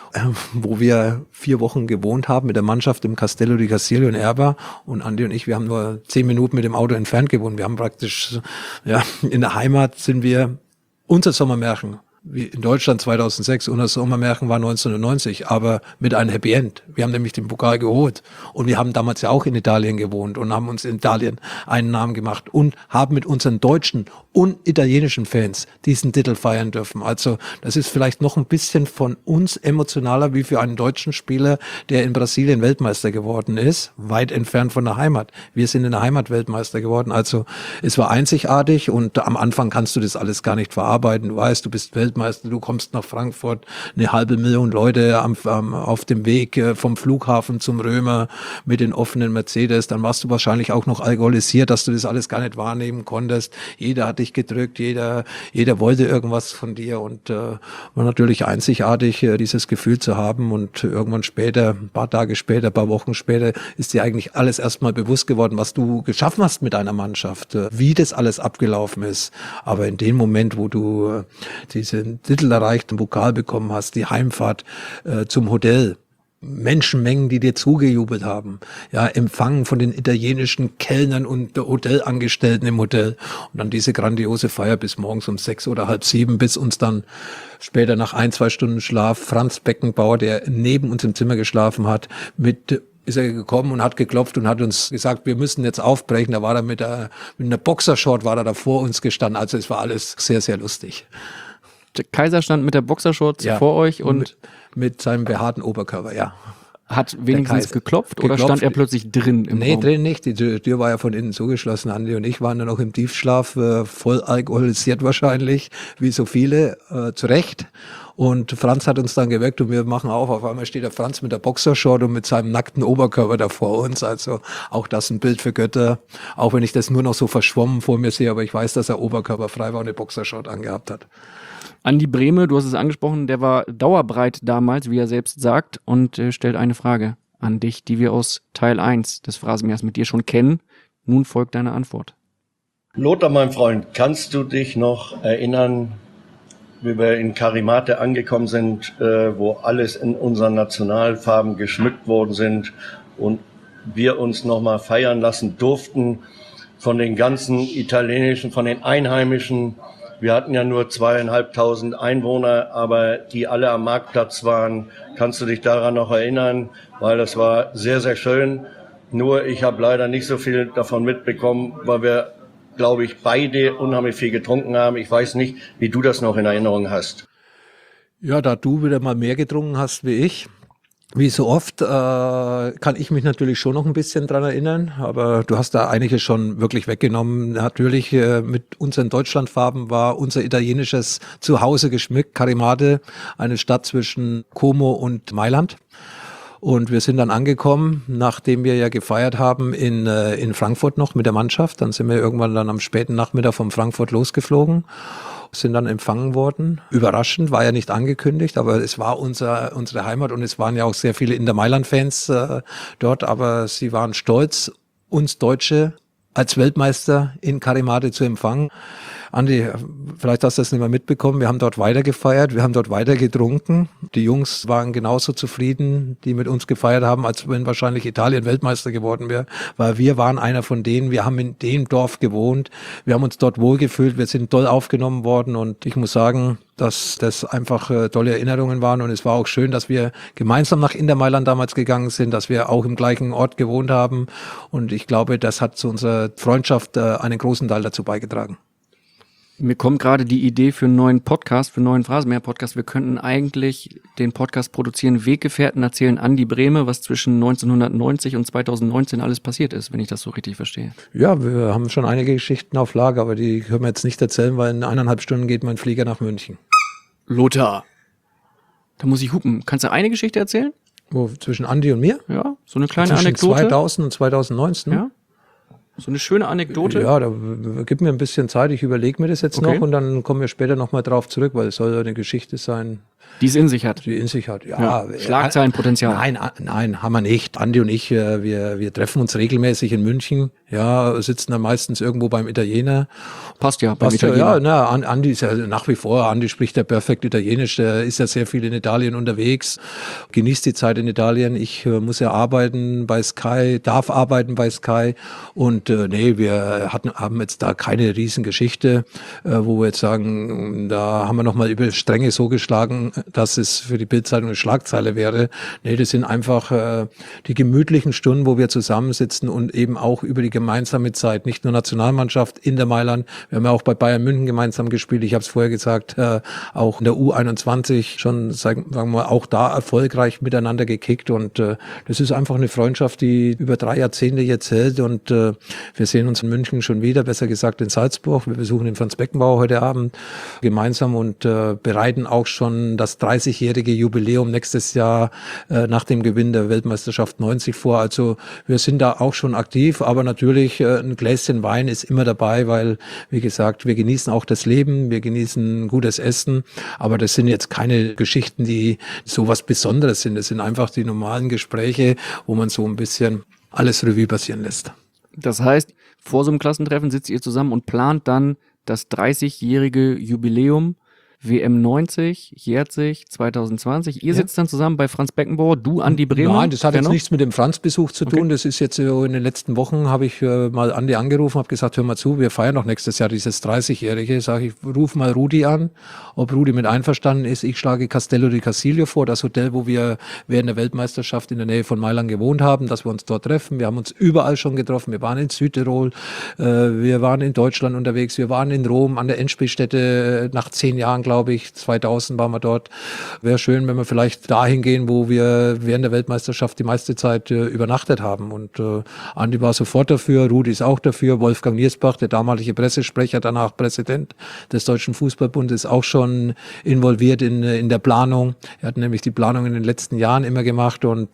wo wir 4 Wochen gewohnt haben mit der Mannschaft im Castello di Castiglio in Erba. Und Andi und ich, wir haben nur 10 Minuten mit dem Auto entfernt gewohnt. Wir haben praktisch, in der Heimat sind wir, unser Sommermärchen, wie in Deutschland 2006, unser Sommermärchen war 1990, aber mit einem Happy End. Wir haben nämlich den Pokal geholt und wir haben damals ja auch in Italien gewohnt und haben uns in Italien einen Namen gemacht und haben mit unseren deutschen und italienischen Fans diesen Titel feiern dürfen. Also das ist vielleicht noch ein bisschen von uns emotionaler wie für einen deutschen Spieler, der in Brasilien Weltmeister geworden ist, weit entfernt von der Heimat. Wir sind in der Heimat Weltmeister geworden. Also es war einzigartig und am Anfang kannst du das alles gar nicht verarbeiten. Du weißt, du bist Weltmeister, du kommst nach Frankfurt, 500.000 Leute auf dem Weg vom Flughafen zum Römer mit den offenen Mercedes. Dann warst du wahrscheinlich auch noch alkoholisiert, dass du das alles gar nicht wahrnehmen konntest. Jeder hat dich gedrückt, jeder wollte irgendwas von dir und war natürlich einzigartig, dieses Gefühl zu haben und irgendwann später, ein paar Tage später, ein paar Wochen später, ist dir eigentlich alles erstmal bewusst geworden, was du geschaffen hast mit deiner Mannschaft, wie das alles abgelaufen ist. Aber in dem Moment, wo du diesen Titel erreicht, einen Pokal bekommen hast, die Heimfahrt zum Hotel, Menschenmengen, die dir zugejubelt haben, ja, empfangen von den italienischen Kellnern und der Hotelangestellten im Hotel und dann diese grandiose Feier bis morgens um 6 oder halb 7, bis uns dann später nach 1-2 Stunden Schlaf Franz Beckenbauer, der neben uns im Zimmer geschlafen hat, mit ist er gekommen und hat geklopft und hat uns gesagt, wir müssen jetzt aufbrechen. Da war er mit einer Boxershort war er da vor uns gestanden. Also es war alles sehr, sehr lustig. Der Kaiser stand mit der Boxershorts Ja, vor euch und mit seinem behaarten Oberkörper, ja. hat wenigstens Kaiser. geklopft oder Geklopft. stand er plötzlich drin im Nee, Raum? drin nicht. Die Tür war ja von innen zugeschlossen. Andi und ich waren dann noch im Tiefschlaf, voll alkoholisiert wahrscheinlich, wie so viele, zu Recht. Und Franz hat uns dann geweckt und wir machen auf einmal steht der Franz mit der Boxershort und mit seinem nackten Oberkörper da vor uns. Also auch das ein Bild für Götter. Auch wenn ich das nur noch so verschwommen vor mir sehe, aber ich weiß, dass er oberkörperfrei war und eine Boxershort angehabt hat. Andi Brehme, du hast es angesprochen, der war dauerbreit damals, wie er selbst sagt, und stellt eine Frage an dich, die wir aus Teil 1 des Phrasenmähers mit dir schon kennen. Nun folgt deine Antwort. Lothar, mein Freund, kannst du dich noch erinnern, wie wir in Karimate angekommen sind, wo alles in unseren Nationalfarben geschmückt worden sind und wir uns nochmal feiern lassen durften von den ganzen italienischen, von den Einheimischen. Wir hatten ja nur 2.500 Einwohner, aber die alle am Marktplatz waren. Kannst du dich daran noch erinnern? Weil das war sehr, sehr schön. Nur ich habe leider nicht so viel davon mitbekommen, weil wir, glaube ich, beide unheimlich viel getrunken haben. Ich weiß nicht, wie du das noch in Erinnerung hast. Ja, da du wieder mal mehr getrunken hast wie ich, wie so oft, kann ich mich natürlich schon noch ein bisschen dran erinnern, aber du hast da einiges schon wirklich weggenommen. Natürlich mit unseren Deutschlandfarben war unser italienisches Zuhause geschmückt, Karimate, eine Stadt zwischen Como und Mailand. Und wir sind dann angekommen, nachdem wir ja gefeiert haben in Frankfurt noch mit der Mannschaft. Dann sind wir irgendwann dann am späten Nachmittag von Frankfurt losgeflogen, sind dann empfangen worden. Überraschend, war ja nicht angekündigt, aber es war unsere Heimat und es waren ja auch sehr viele Inter Mailand-Fans dort, aber sie waren stolz, uns Deutsche als Weltmeister in Karimate zu empfangen. Andi, vielleicht hast du das nicht mehr mitbekommen, wir haben dort weiter gefeiert, wir haben dort weiter getrunken. Die Jungs waren genauso zufrieden, die mit uns gefeiert haben, als wenn wahrscheinlich Italien Weltmeister geworden wäre, weil wir waren einer von denen, wir haben in dem Dorf gewohnt, wir haben uns dort wohlgefühlt, wir sind toll aufgenommen worden und ich muss sagen, dass das einfach tolle Erinnerungen waren und es war auch schön, dass wir gemeinsam nach Inter Mailand damals gegangen sind, dass wir auch im gleichen Ort gewohnt haben und ich glaube, das hat zu unserer Freundschaft einen großen Teil dazu beigetragen. Mir kommt gerade die Idee für einen neuen Podcast, für einen neuen Phrasenmäher-Podcast. Wir könnten eigentlich den Podcast produzieren, Weggefährten erzählen Andi Brehme, was zwischen 1990 und 2019 alles passiert ist, wenn ich das so richtig verstehe. Ja, wir haben schon einige Geschichten auf Lager, aber die können wir jetzt nicht erzählen, weil in 1,5 Stunden geht mein Flieger nach München. Lothar, da muss ich hupen. Kannst du eine Geschichte erzählen? Wo, zwischen Andi und mir? Ja, so eine kleine Zwischen Anekdote. 2000 und 2019? Ja. So eine schöne Anekdote. Ja, gib mir ein bisschen Zeit, ich überlege mir das jetzt noch und dann kommen wir später nochmal drauf zurück, weil es soll ja eine Geschichte sein, die es in sich hat. die in sich hat. Ja, Schlagzeilenpotenzial. Nein, haben wir nicht. Andi und ich, wir treffen uns regelmäßig in München, ja, sitzen da meistens irgendwo beim Italiener. Passt ja beim Passt ja, Italiener. ja, Andi ist ja nach wie vor, Andi spricht ja perfekt Italienisch, der ist ja sehr viel in Italien unterwegs, genießt die Zeit in Italien. Ich muss ja arbeiten bei Sky, darf arbeiten bei Sky und wir haben jetzt da keine Riesengeschichte, wo wir jetzt sagen, da haben wir nochmal über Stränge so geschlagen, dass es für die Bild-Zeitung eine Schlagzeile wäre. Nee, das sind einfach die gemütlichen Stunden, wo wir zusammensitzen und eben auch über die gemeinsame Zeit, nicht nur Nationalmannschaft in der Mailand, wir haben ja auch bei Bayern München gemeinsam gespielt, ich habe es vorher gesagt, auch in der U21 schon, sagen wir mal, auch da erfolgreich miteinander gekickt und das ist einfach eine Freundschaft, die über 3 Jahrzehnte jetzt hält und wir sehen uns in München schon wieder, besser gesagt in Salzburg, wir besuchen den Franz Beckenbauer heute Abend gemeinsam und bereiten auch schon das 30-jährige Jubiläum nächstes Jahr nach dem Gewinn der Weltmeisterschaft 90 vor, also wir sind da auch schon aktiv, aber natürlich ein Gläschen Wein ist immer dabei, weil, wie gesagt, wir genießen auch das Leben, wir genießen gutes Essen, aber das sind jetzt keine Geschichten, die so was Besonderes sind. Das sind einfach die normalen Gespräche, wo man so ein bisschen alles Revue passieren lässt. Das heißt, vor so einem Klassentreffen sitzt ihr zusammen und plant dann das 30-jährige Jubiläum WM 90 jährt sich 2020. Ihr sitzt dann zusammen bei Franz Beckenbauer, du Andi Bremer. Nein, das hat jetzt nichts mit dem Franz-Besuch zu tun. Das ist jetzt so, in den letzten Wochen habe ich mal Andi angerufen, habe gesagt, hör mal zu, wir feiern noch nächstes Jahr dieses 30-Jährige. Sage ich, ruf mal Rudi an, ob Rudi mit einverstanden ist. Ich schlage Castello di Casilio vor, das Hotel, wo wir während der Weltmeisterschaft in der Nähe von Mailand gewohnt haben, dass wir uns dort treffen. Wir haben uns überall schon getroffen. Wir waren in Südtirol, wir waren in Deutschland unterwegs, wir waren in Rom an der Endspielstätte nach 10 Jahren, glaube ich, 2000 waren wir dort. Wäre schön, wenn wir vielleicht dahin gehen, wo wir während der Weltmeisterschaft die meiste Zeit übernachtet haben. Und Andi war sofort dafür, Rudi ist auch dafür, Wolfgang Niersbach, der damalige Pressesprecher, danach Präsident des Deutschen Fußballbundes, auch schon involviert in der Planung. Er hat nämlich die Planung in den letzten Jahren immer gemacht und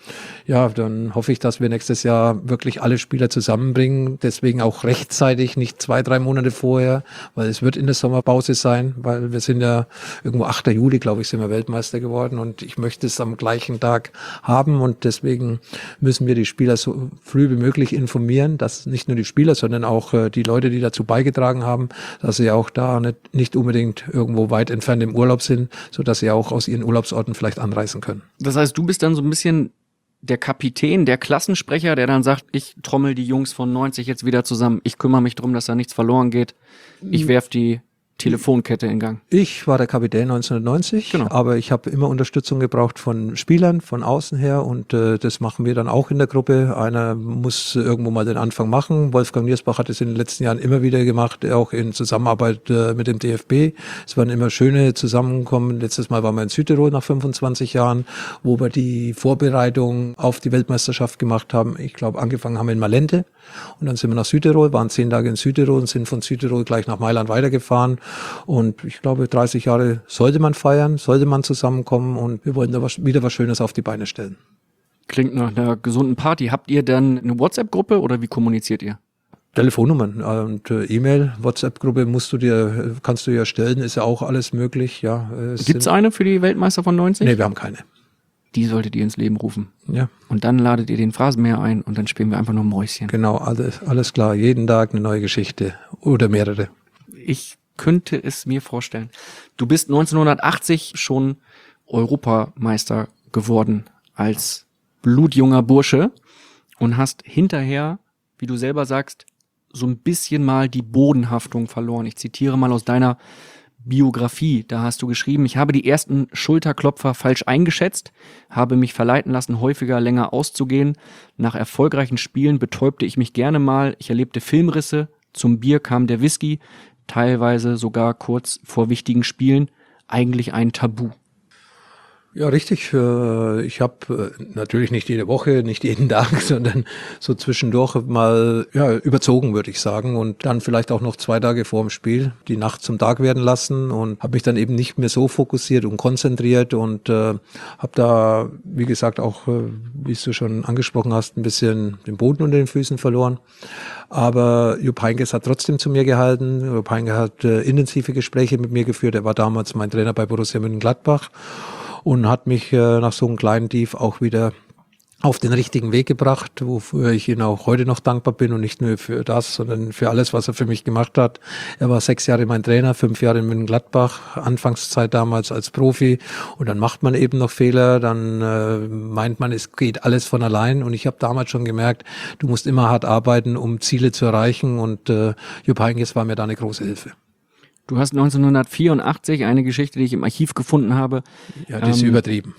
dann hoffe ich, dass wir nächstes Jahr wirklich alle Spieler zusammenbringen. Deswegen auch rechtzeitig, nicht 2-3 Monate vorher, weil es wird in der Sommerpause sein, weil wir sind ja irgendwo 8. Juli, glaube ich, sind wir Weltmeister geworden und ich möchte es am gleichen Tag haben und deswegen müssen wir die Spieler so früh wie möglich informieren, dass nicht nur die Spieler, sondern auch die Leute, die dazu beigetragen haben, dass sie auch da nicht unbedingt irgendwo weit entfernt im Urlaub sind, sodass sie auch aus ihren Urlaubsorten vielleicht anreisen können. Das heißt, du bist dann so ein bisschen der Kapitän, der Klassensprecher, der dann sagt, ich trommel die Jungs von 90 jetzt wieder zusammen, ich kümmere mich darum, dass da nichts verloren geht, ich werf die Telefonkette in Gang. Ich war der Kapitän 1990, genau. Aber ich habe immer Unterstützung gebraucht von Spielern, von außen her und das machen wir dann auch in der Gruppe. Einer muss irgendwo mal den Anfang machen. Wolfgang Niersbach hat es in den letzten Jahren immer wieder gemacht, auch in Zusammenarbeit mit dem DFB. Es waren immer schöne Zusammenkommen. Letztes Mal waren wir in Südtirol nach 25 Jahren, wo wir die Vorbereitung auf die Weltmeisterschaft gemacht haben. Ich glaube, angefangen haben wir in Malente und dann sind wir nach Südtirol, waren 10 Tage in Südtirol und sind von Südtirol gleich nach Mailand weitergefahren. Und ich glaube, 30 Jahre sollte man feiern, sollte man zusammenkommen und wir wollten da wieder was Schönes auf die Beine stellen. Klingt nach einer gesunden Party. Habt ihr dann eine WhatsApp-Gruppe oder wie kommuniziert ihr? Telefonnummern und E-Mail, WhatsApp-Gruppe kannst du ja stellen, ist ja auch alles möglich. Ja, Gibt's eine für die Weltmeister von 90? Nee, wir haben keine. Die solltet ihr ins Leben rufen. Ja. Und dann ladet ihr den Phrasenmäher ein und dann spielen wir einfach nur Mäuschen. Genau, alles klar. Jeden Tag eine neue Geschichte oder mehrere. Ich könnte es mir vorstellen. Du bist 1980 schon Europameister geworden als blutjunger Bursche und hast hinterher, wie du selber sagst, so ein bisschen mal die Bodenhaftung verloren. Ich zitiere mal aus deiner Biografie. Da hast du geschrieben, ich habe die ersten Schulterklopfer falsch eingeschätzt, habe mich verleiten lassen, häufiger länger auszugehen. Nach erfolgreichen Spielen betäubte ich mich gerne mal. Ich erlebte Filmrisse. Zum Bier kam der Whisky. Teilweise sogar kurz vor wichtigen Spielen, eigentlich ein Tabu. Ja, richtig. Ich habe natürlich nicht jede Woche, nicht jeden Tag, sondern so zwischendurch mal überzogen, würde ich sagen. Und dann vielleicht auch noch 2 Tage vor dem Spiel die Nacht zum Tag werden lassen und habe mich dann eben nicht mehr so fokussiert und konzentriert und habe da, wie gesagt, auch, wie du schon angesprochen hast, ein bisschen den Boden unter den Füßen verloren. Aber Jupp Heynckes hat trotzdem zu mir gehalten. Jupp Heynckes hat intensive Gespräche mit mir geführt. Er war damals mein Trainer bei Borussia Mönchengladbach und hat mich nach so einem kleinen Tief auch wieder auf den richtigen Weg gebracht, wofür ich ihm auch heute noch dankbar bin und nicht nur für das, sondern für alles, was er für mich gemacht hat. Er war 6 Jahre mein Trainer, 5 Jahre in Mönchengladbach, Anfangszeit damals als Profi und dann macht man eben noch Fehler, dann meint man, es geht alles von allein und ich habe damals schon gemerkt, du musst immer hart arbeiten, um Ziele zu erreichen und Jupp Heynckes war mir da eine große Hilfe. Du hast 1984 eine Geschichte, die ich im Archiv gefunden habe. Ja, die ist übertrieben.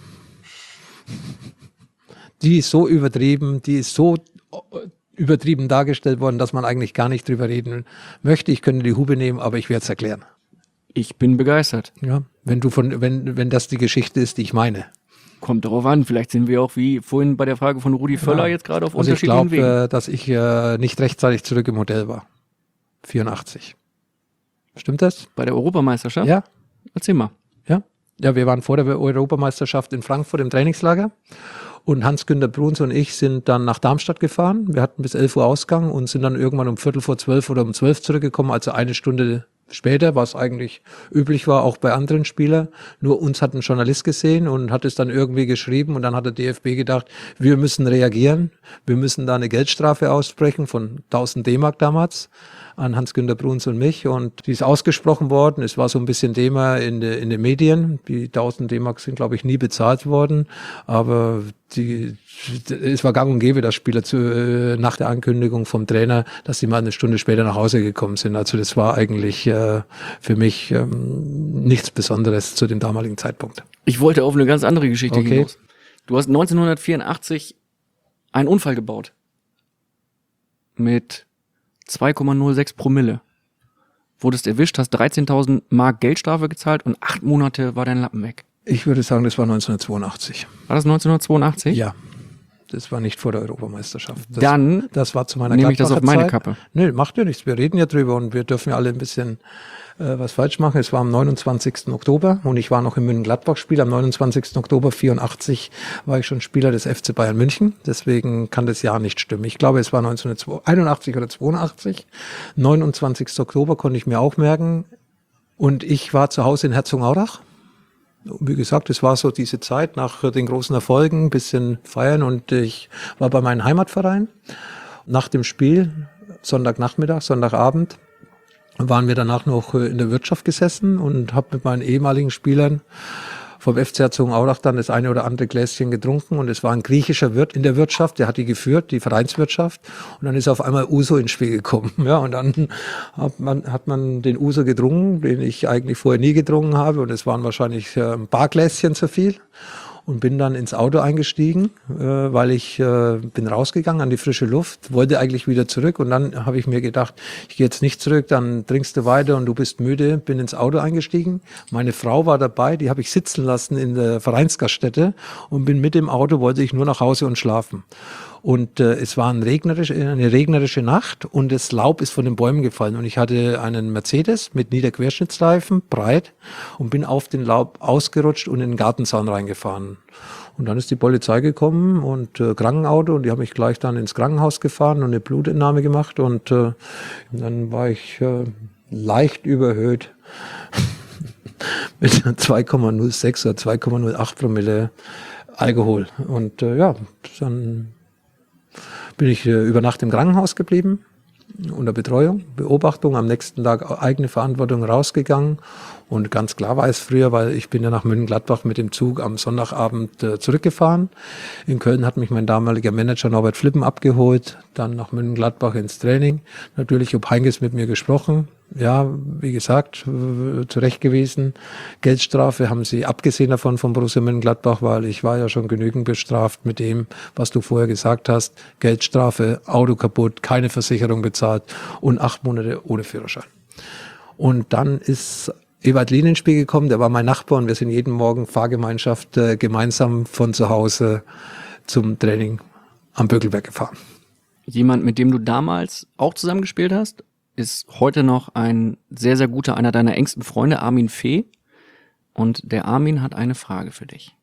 Die ist so übertrieben, die ist so übertrieben dargestellt worden, dass man eigentlich gar nicht drüber reden möchte. Ich könnte die Hube nehmen, aber ich werde es erklären. Ich bin begeistert. Ja, wenn das die Geschichte ist, die ich meine. Kommt darauf an. Vielleicht sind wir auch wie vorhin bei der Frage von Rudi Völler jetzt gerade auf unterschiedlichen Wegen. Ich glaube, dass ich nicht rechtzeitig zurück im Hotel war. 84. Stimmt das? Bei der Europameisterschaft? Ja. Erzähl mal. Ja, wir waren vor der Europameisterschaft in Frankfurt im Trainingslager und Hans-Günter Bruns und ich sind dann nach Darmstadt gefahren. Wir hatten bis 11 Uhr Ausgang und sind dann irgendwann um 11:45 oder um 12 zurückgekommen, also eine Stunde später, was eigentlich üblich war, auch bei anderen Spielern. Nur uns hat ein Journalist gesehen und hat es dann irgendwie geschrieben und dann hat der DFB gedacht, wir müssen reagieren, wir müssen da eine Geldstrafe aussprechen von 1000 D-Mark damals. an Hans-Günter Bruns und mich, und die ist ausgesprochen worden. Es war so ein bisschen Thema in den Medien. Die 1000 D-Mark sind, glaube ich, nie bezahlt worden, aber es war gang und gäbe, dass Spieler nach der Ankündigung vom Trainer, dass sie mal eine Stunde später nach Hause gekommen sind. Also das war eigentlich für mich nichts Besonderes zu dem damaligen Zeitpunkt. Ich wollte auf eine ganz andere Geschichte hinaus. Du hast 1984 einen Unfall gebaut. Mit 2,06 Promille. Wurdest erwischt, hast 13.000 Mark Geldstrafe gezahlt und 8 Monate war dein Lappen weg. Ich würde sagen, das war 1982. War das 1982? Ja. Das war nicht vor der Europameisterschaft. Das war zu meiner nehme ich das auf meine Zeit. Kappe. Nö, macht ja nichts. Wir reden ja drüber und wir dürfen ja alle ein bisschen was falsch machen. Es war am 29. Oktober und ich war noch im Mönchengladbach-Spiel. Am 29. Oktober 84 war ich schon Spieler des FC Bayern München. Deswegen kann das Jahr nicht stimmen. Ich glaube, es war 1981 oder 82. 29. Oktober konnte ich mir auch merken. Und ich war zu Hause in Herzogenaurach. Wie gesagt, es war so diese Zeit nach den großen Erfolgen, ein bisschen feiern, und ich war bei meinem Heimatverein. Nach dem Spiel, Sonntagnachmittag, Sonntagabend, waren wir danach noch in der Wirtschaft gesessen und habe mit meinen ehemaligen Spielern vom FC Herzogenaurach dann das eine oder andere Gläschen getrunken, und es war ein griechischer Wirt in der Wirtschaft, der hat die geführt, die Vereinswirtschaft, und dann ist auf einmal Uso ins Spiel gekommen. Ja, und dann hat man den Uso getrunken, den ich eigentlich vorher nie getrunken habe, und es waren wahrscheinlich ein paar Gläschen zu viel. Und bin dann ins Auto eingestiegen, weil ich bin rausgegangen an die frische Luft, wollte eigentlich wieder zurück, und dann habe ich mir gedacht, ich gehe jetzt nicht zurück, dann trinkst du weiter und du bist müde, bin ins Auto eingestiegen. Meine Frau war dabei, die habe ich sitzen lassen in der Vereinsgaststätte, und bin mit dem Auto, wollte ich nur nach Hause und schlafen. Und es war eine regnerische Nacht, und das Laub ist von den Bäumen gefallen, und ich hatte einen Mercedes mit Niederquerschnittsreifen, breit, und bin auf den Laub ausgerutscht und in den Gartenzaun reingefahren. Und dann ist die Polizei gekommen und Krankenauto, und die haben mich gleich dann ins Krankenhaus gefahren und eine Blutentnahme gemacht, und dann war ich leicht überhöht mit 2,06 oder 2,08 Promille Alkohol. Und dann bin ich über Nacht im Krankenhaus geblieben, unter Betreuung, Beobachtung, am nächsten Tag eigene Verantwortung rausgegangen. Und ganz klar war es früher, weil ich bin ja nach Mönchengladbach mit dem Zug am Sonntagabend zurückgefahren. In Köln hat mich mein damaliger Manager Norbert Flippen abgeholt, dann nach Mönchengladbach ins Training. Natürlich Jupp Heynckes mit mir gesprochen. Ja, wie gesagt, zurecht gewesen. Geldstrafe haben sie abgesehen davon von Borussia Mönchengladbach, weil ich war ja schon genügend bestraft mit dem, was du vorher gesagt hast. Geldstrafe, Auto kaputt, keine Versicherung bezahlt und 8 Monate ohne Führerschein. Und dann ist Ewald Lien ins Spiel gekommen, der war mein Nachbar, und wir sind jeden Morgen Fahrgemeinschaft gemeinsam von zu Hause zum Training am Bökelberg gefahren. Jemand, mit dem du damals auch zusammengespielt hast, ist heute noch ein sehr, sehr guter, einer deiner engsten Freunde, Armin Fee. Und der Armin hat eine Frage für dich.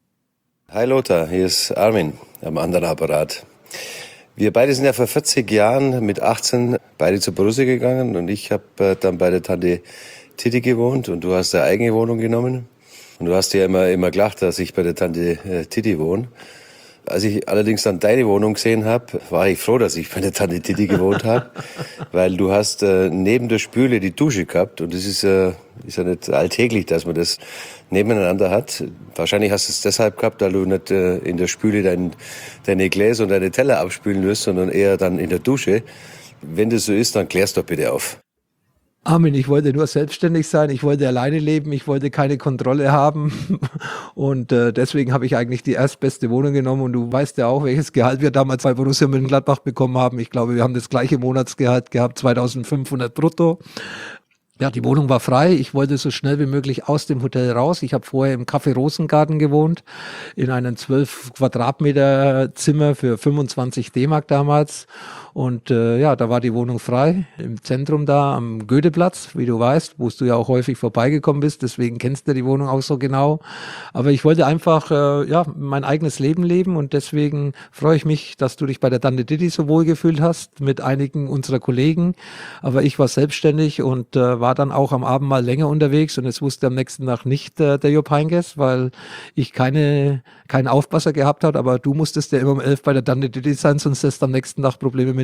Hi Lothar, hier ist Armin am anderen Apparat. Wir beide sind ja vor 40 Jahren mit 18 beide zu Borussia gegangen, und ich habe dann bei der Tante Titti gewohnt, und du hast eine eigene Wohnung genommen. Und du hast ja immer gelacht, dass ich bei der Tante Titti wohne. Als ich allerdings dann deine Wohnung gesehen habe, war ich froh, dass ich bei der Tante Titti gewohnt habe, weil du hast neben der Spüle die Dusche gehabt, und das ist ja nicht alltäglich, dass man das nebeneinander hat. Wahrscheinlich hast du es deshalb gehabt, weil du nicht in der Spüle deine Gläser und deine Teller abspülen wirst, sondern eher dann in der Dusche. Wenn das so ist, dann klär's doch bitte auf. Armin, ich wollte nur selbstständig sein, ich wollte alleine leben, ich wollte keine Kontrolle haben, und deswegen habe ich eigentlich die erstbeste Wohnung genommen, und du weißt ja auch, welches Gehalt wir damals bei Borussia Mönchengladbach bekommen haben. Ich glaube, wir haben das gleiche Monatsgehalt gehabt, 2.500 brutto. Ja, die Wohnung war frei. Ich wollte so schnell wie möglich aus dem Hotel raus. Ich habe vorher im Café Rosengarten gewohnt, in einem 12 Quadratmeter Zimmer für 25 D-Mark damals. Und da war die Wohnung frei, im Zentrum da am Goetheplatz, wie du weißt, wo du ja auch häufig vorbeigekommen bist. Deswegen kennst du die Wohnung auch so genau. Aber ich wollte einfach mein eigenes Leben leben, und deswegen freue ich mich, dass du dich bei der Tante Titti so wohl gefühlt hast mit einigen unserer Kollegen. Aber ich war selbstständig und war dann auch am Abend mal länger unterwegs, und es wusste am nächsten Tag nicht der Jupp Heynckes, weil ich keinen Aufpasser gehabt habe. Aber du musstest ja immer um 11 bei der Tante Titti sein, sonst hast du am nächsten Tag Probleme mit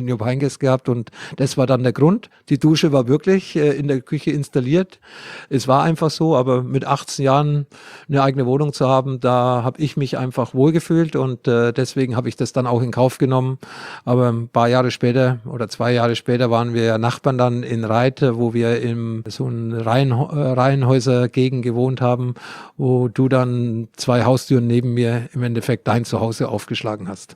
mit Jupp Heynckes gehabt und das war dann der Grund. Die Dusche war wirklich in der Küche installiert. Es war einfach so, aber mit 18 Jahren eine eigene Wohnung zu haben, da habe ich mich einfach wohlgefühlt und deswegen habe ich das dann auch in Kauf genommen. Aber ein paar Jahre später oder 2 Jahre später waren wir ja Nachbarn dann in Reit, wo wir in so einem Reihenhäuser-Gegend gewohnt haben, wo du dann 2 Haustüren neben mir im Endeffekt dein Zuhause aufgeschlagen hast.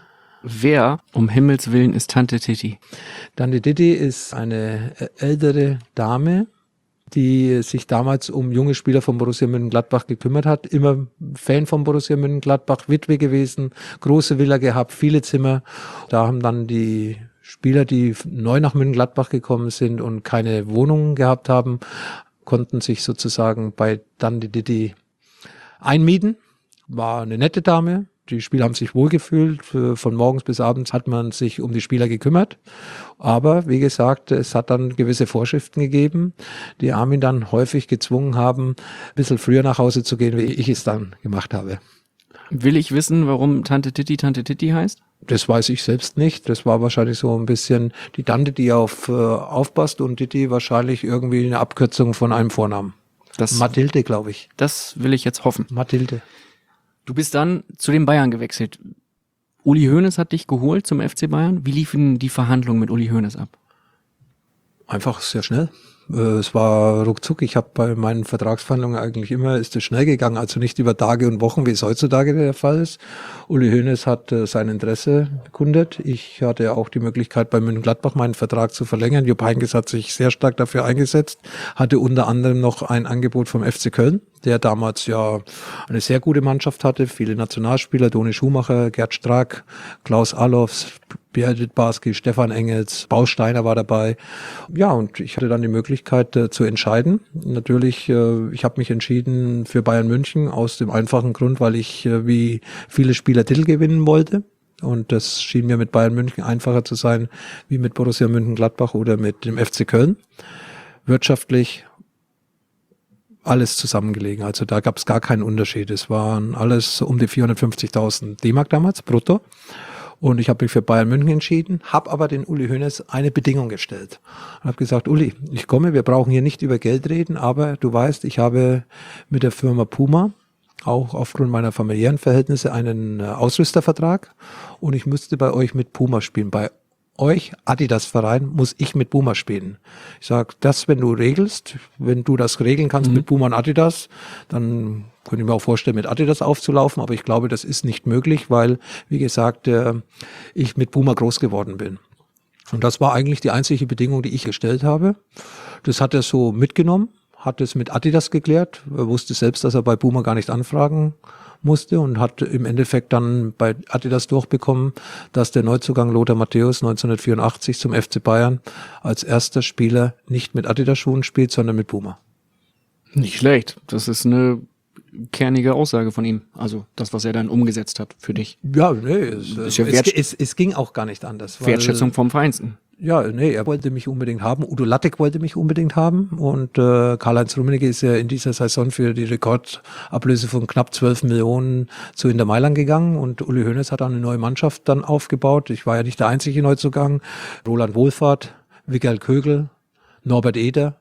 Wer um Himmels Willen ist Tante Titi? Tante Titi ist eine ältere Dame, die sich damals um junge Spieler von Borussia Mönchengladbach gekümmert hat. Immer Fan von Borussia Mönchengladbach, Witwe gewesen, große Villa gehabt, viele Zimmer. Da haben dann die Spieler, die neu nach Mönchengladbach gekommen sind und keine Wohnungen gehabt haben, konnten sich sozusagen bei Tante Titi einmieten. War eine nette Dame. Die Spieler haben sich wohlgefühlt. Von morgens bis abends hat man sich um die Spieler gekümmert. Aber wie gesagt, es hat dann gewisse Vorschriften gegeben, die Armin dann häufig gezwungen haben, ein bisschen früher nach Hause zu gehen, wie ich es dann gemacht habe. Will ich wissen, warum Tante Titi heißt? Das weiß ich selbst nicht. Das war wahrscheinlich so ein bisschen die Tante, die aufpasst und Titi wahrscheinlich irgendwie eine Abkürzung von einem Vornamen. Mathilde, glaube ich. Das will ich jetzt hoffen. Mathilde. Du bist dann zu den Bayern gewechselt. Uli Hoeneß hat dich geholt zum FC Bayern. Wie liefen die Verhandlungen mit Uli Hoeneß ab? Einfach sehr schnell. Es war ruckzuck. Ich habe bei meinen Vertragsverhandlungen eigentlich immer, ist es schnell gegangen, also nicht über Tage und Wochen, wie es heutzutage der Fall ist. Uli Hoeneß hat sein Interesse bekundet. Ich hatte auch die Möglichkeit, bei Mönchengladbach meinen Vertrag zu verlängern. Jupp Heynckes hat sich sehr stark dafür eingesetzt, hatte unter anderem noch ein Angebot vom FC Köln, der damals ja eine sehr gute Mannschaft hatte, viele Nationalspieler, Toni Schumacher, Gerd Strack, Klaus Allofs, Pierre Littbarski, Stefan Engels, Bausteiner war dabei. Ja, und ich hatte dann die Möglichkeit zu entscheiden. Natürlich, ich habe mich entschieden für Bayern München aus dem einfachen Grund, weil ich wie viele Spieler Titel gewinnen wollte. Und das schien mir mit Bayern München einfacher zu sein, wie mit Borussia Mönchengladbach oder mit dem FC Köln. Wirtschaftlich alles zusammengelegen. Also da gab es gar keinen Unterschied. Es waren alles um die 450.000 D-Mark damals, brutto. Und ich habe mich für Bayern München entschieden, habe aber den Uli Hoeneß eine Bedingung gestellt. Und habe gesagt, Uli, ich komme, wir brauchen hier nicht über Geld reden, aber du weißt, ich habe mit der Firma Puma auch aufgrund meiner familiären Verhältnisse einen Ausrüstervertrag und ich müsste bei euch mit Puma spielen. Bei euch, Adidas-Verein, muss ich mit Puma spielen. Ich sage, das, wenn du regelst, wenn du das regeln kannst mit Puma und Adidas, dann könnte ich mir auch vorstellen, mit Adidas aufzulaufen, aber ich glaube, das ist nicht möglich, weil, wie gesagt, ich mit Puma groß geworden bin. Und das war eigentlich die einzige Bedingung, die ich gestellt habe. Das hat er so mitgenommen, hat es mit Adidas geklärt, er wusste selbst, dass er bei Puma gar nicht anfragen musste und hat im Endeffekt dann bei Adidas durchbekommen, dass der Neuzugang Lothar Matthäus 1984 zum FC Bayern als erster Spieler nicht mit Adidas-Schuhen spielt, sondern mit Puma. Nicht schlecht. Das ist eine kernige Aussage von ihm. Also das, was er dann umgesetzt hat für dich. Ja, nee, es ging auch gar nicht anders. Wertschätzung vom Feinsten. Ja, nee, er wollte mich unbedingt haben. Udo Lattek wollte mich unbedingt haben. Und Karl-Heinz Rummenigge ist ja in dieser Saison für die Rekordablöse von knapp 12 Millionen zu Inter Mailand gegangen. Und Uli Hoeneß hat eine neue Mannschaft dann aufgebaut. Ich war ja nicht der einzige Neuzugang. Roland Wohlfahrt, Michael Kögel, Norbert Eder.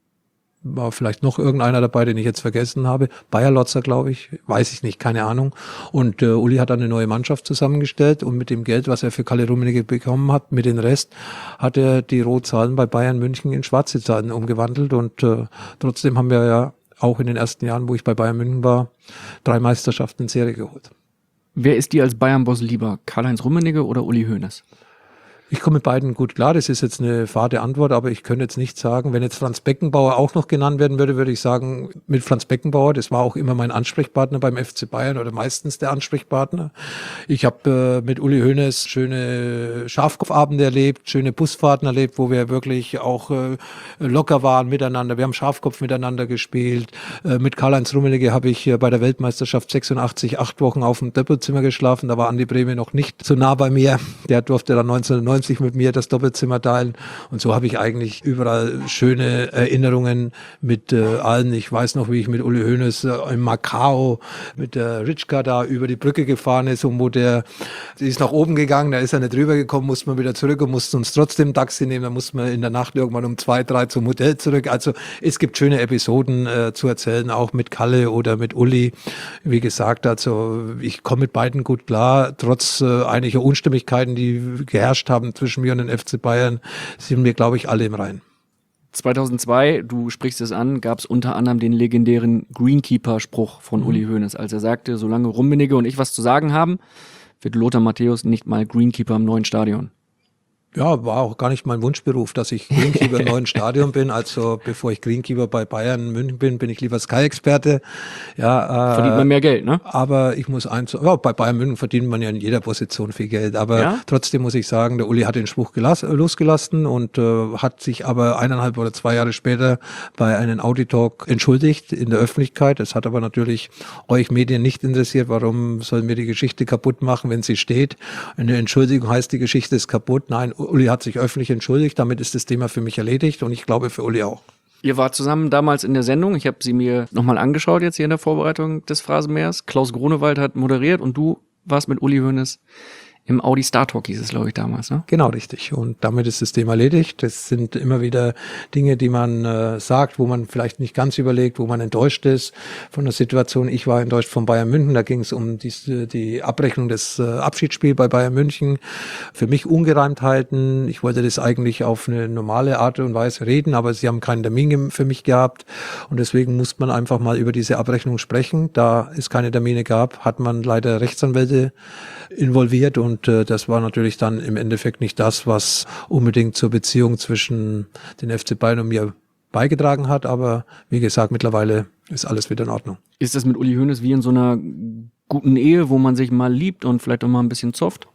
War vielleicht noch irgendeiner dabei, den ich jetzt vergessen habe. Bayer Lotzer, glaube ich. Weiß ich nicht, keine Ahnung. Und Uli hat dann eine neue Mannschaft zusammengestellt und mit dem Geld, was er für Kalle Rummenigge bekommen hat, mit dem Rest, hat er die Rotzahlen bei Bayern München in schwarze Zahlen umgewandelt. Und trotzdem haben wir ja auch in den ersten Jahren, wo ich bei Bayern München war, 3 Meisterschaften in Serie geholt. Wer ist dir als Bayern-Boss lieber? Karl-Heinz Rummenigge oder Uli Hoeneß? Ich komme mit beiden gut klar, das ist jetzt eine fade Antwort, aber ich könnte jetzt nicht sagen, wenn jetzt Franz Beckenbauer auch noch genannt werden würde, würde ich sagen, mit Franz Beckenbauer, das war auch immer mein Ansprechpartner beim FC Bayern oder meistens der Ansprechpartner. Ich habe mit Uli Hoeneß schöne Schafkopfabende erlebt, schöne Busfahrten erlebt, wo wir wirklich auch locker waren miteinander. Wir haben Schafkopf miteinander gespielt. Mit Karl-Heinz Rummenigge habe ich bei der Weltmeisterschaft 86 8 Wochen auf dem Doppelzimmer geschlafen, da war Andi Brehme noch nicht so nah bei mir. Der durfte dann 1990 sich mit mir das Doppelzimmer teilen. Und so habe ich eigentlich überall schöne Erinnerungen mit allen. Ich weiß noch, wie ich mit Uli Hoeneß in Macau mit der Ritschka da über die Brücke gefahren ist und sie ist nach oben gegangen, da ist er nicht rübergekommen, musste man wieder zurück und mussten uns trotzdem ein Taxi nehmen. Da mussten wir in der Nacht irgendwann um 2, 3 zum Hotel zurück. Also es gibt schöne Episoden zu erzählen, auch mit Kalle oder mit Uli. Wie gesagt, also ich komme mit beiden gut klar, trotz einiger Unstimmigkeiten, die geherrscht haben zwischen mir und den FC Bayern, sind wir, glaube ich, alle im Reinen. 2002, du sprichst es an, gab es unter anderem den legendären Greenkeeper-Spruch von Uli Hoeneß, als er sagte, solange Rummenigge und ich was zu sagen haben, wird Lothar Matthäus nicht mal Greenkeeper im neuen Stadion. Ja, war auch gar nicht mein Wunschberuf, dass ich Greenkeeper im neuen Stadion bin. Also bevor ich Greenkeeper bei Bayern München bin ich lieber Sky-Experte. Ja, verdient man mehr Geld, ne? Aber ich muss bei Bayern München verdient man ja in jeder Position viel Geld. Aber trotzdem muss ich sagen, der Uli hat den Spruch losgelassen und hat sich aber 1,5 oder 2 Jahre später bei einem Audi-Talk entschuldigt in der Öffentlichkeit. Das hat aber natürlich euch Medien nicht interessiert. Warum sollen wir die Geschichte kaputt machen, wenn sie steht? Eine Entschuldigung heißt, die Geschichte ist kaputt. Nein, Uli hat sich öffentlich entschuldigt, damit ist das Thema für mich erledigt und ich glaube für Uli auch. Ihr wart zusammen damals in der Sendung, ich habe sie mir nochmal angeschaut jetzt hier in der Vorbereitung des Phrasenmähers. Klaus Grunewald hat moderiert und du warst mit Uli Hoeneß im Audi Star Talk, hieß es, glaube ich, damals, ne? Genau, richtig. Und damit ist das Thema erledigt. Das sind immer wieder Dinge, die man sagt, wo man vielleicht nicht ganz überlegt, wo man enttäuscht ist von der Situation. Ich war enttäuscht von Bayern München. Da ging es um die Abrechnung des Abschiedsspiels bei Bayern München. Für mich Ungereimtheiten. Ich wollte das eigentlich auf eine normale Art und Weise reden, aber sie haben keinen Termin für mich gehabt. Und deswegen muss man einfach mal über diese Abrechnung sprechen. Da es keine Termine gab, hat man leider Rechtsanwälte involviert und das war natürlich dann im Endeffekt nicht das, was unbedingt zur Beziehung zwischen den FC Bayern und mir beigetragen hat, aber wie gesagt, mittlerweile ist alles wieder in Ordnung. Ist das mit Uli Hoeneß wie in so einer guten Ehe, wo man sich mal liebt und vielleicht auch mal ein bisschen zofft?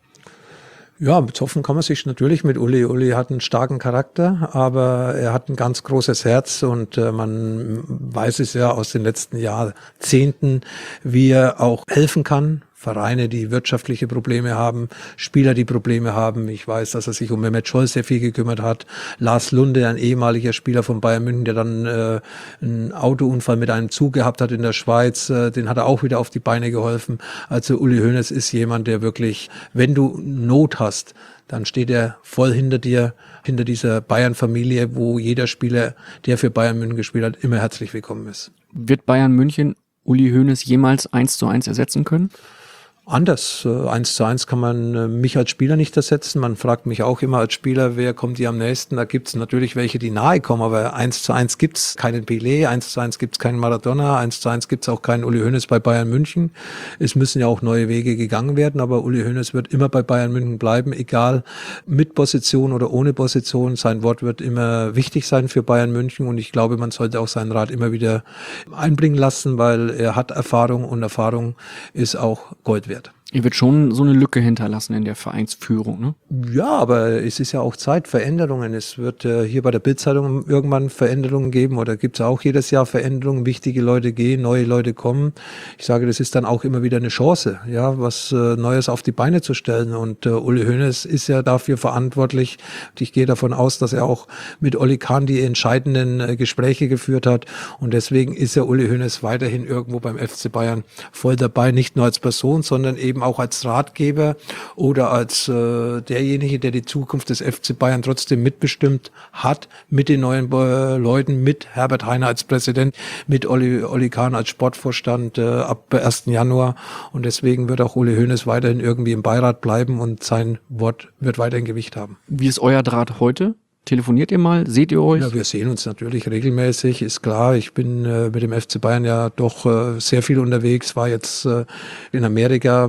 Ja, zoffen kann man sich natürlich mit Uli. Uli hat einen starken Charakter, aber er hat ein ganz großes Herz und man weiß es ja aus den letzten Jahrzehnten, wie er auch helfen kann. Vereine, die wirtschaftliche Probleme haben, Spieler, die Probleme haben. Ich weiß, dass er sich um Mehmet Scholl sehr viel gekümmert hat. Lars Lunde, ein ehemaliger Spieler von Bayern München, der dann einen Autounfall mit einem Zug gehabt hat in der Schweiz, den hat er auch wieder auf die Beine geholfen. Also Uli Hoeneß ist jemand, der wirklich, wenn du Not hast, dann steht er voll hinter dir, hinter dieser Bayern-Familie, wo jeder Spieler, der für Bayern München gespielt hat, immer herzlich willkommen ist. Wird Bayern München Uli Hoeneß jemals 1:1 ersetzen können? Anders. 1:1 kann man mich als Spieler nicht ersetzen. Man fragt mich auch immer als Spieler, wer kommt dir am nächsten? Da gibt's natürlich welche, die nahe kommen, aber 1:1 gibt's keinen Pelé, 1:1 gibt's keinen Maradona, 1:1 gibt's auch keinen Uli Hoeneß bei Bayern München. Es müssen ja auch neue Wege gegangen werden, aber Uli Hoeneß wird immer bei Bayern München bleiben, egal mit Position oder ohne Position. Sein Wort wird immer wichtig sein für Bayern München und ich glaube, man sollte auch seinen Rat immer wieder einbringen lassen, weil er hat Erfahrung und Erfahrung ist auch Gold wert. Ihr wird schon so eine Lücke hinterlassen in der Vereinsführung, ne? Ja, aber es ist ja auch Zeit, Veränderungen. Es wird hier bei der Bild-Zeitung irgendwann Veränderungen geben oder gibt es auch jedes Jahr Veränderungen. Wichtige Leute gehen, neue Leute kommen. Ich sage, das ist dann auch immer wieder eine Chance, ja, was Neues auf die Beine zu stellen. Und Uli Hoeneß ist ja dafür verantwortlich. Und ich gehe davon aus, dass er auch mit Oli Kahn die entscheidenden Gespräche geführt hat. Und deswegen ist ja Uli Hoeneß weiterhin irgendwo beim FC Bayern voll dabei, nicht nur als Person, sondern eben auch als Ratgeber oder als derjenige, der die Zukunft des FC Bayern trotzdem mitbestimmt hat, mit den neuen Leuten, mit Herbert Hainer als Präsident, mit Oli Kahn als Sportvorstand ab 1. Januar. Und deswegen wird auch Uli Hoeneß weiterhin irgendwie im Beirat bleiben und sein Wort wird weiterhin Gewicht haben. Wie ist euer Draht heute? Telefoniert ihr mal? Seht ihr euch? Ja, wir sehen uns natürlich regelmäßig, ist klar. Ich bin mit dem FC Bayern ja doch sehr viel unterwegs, war jetzt in Amerika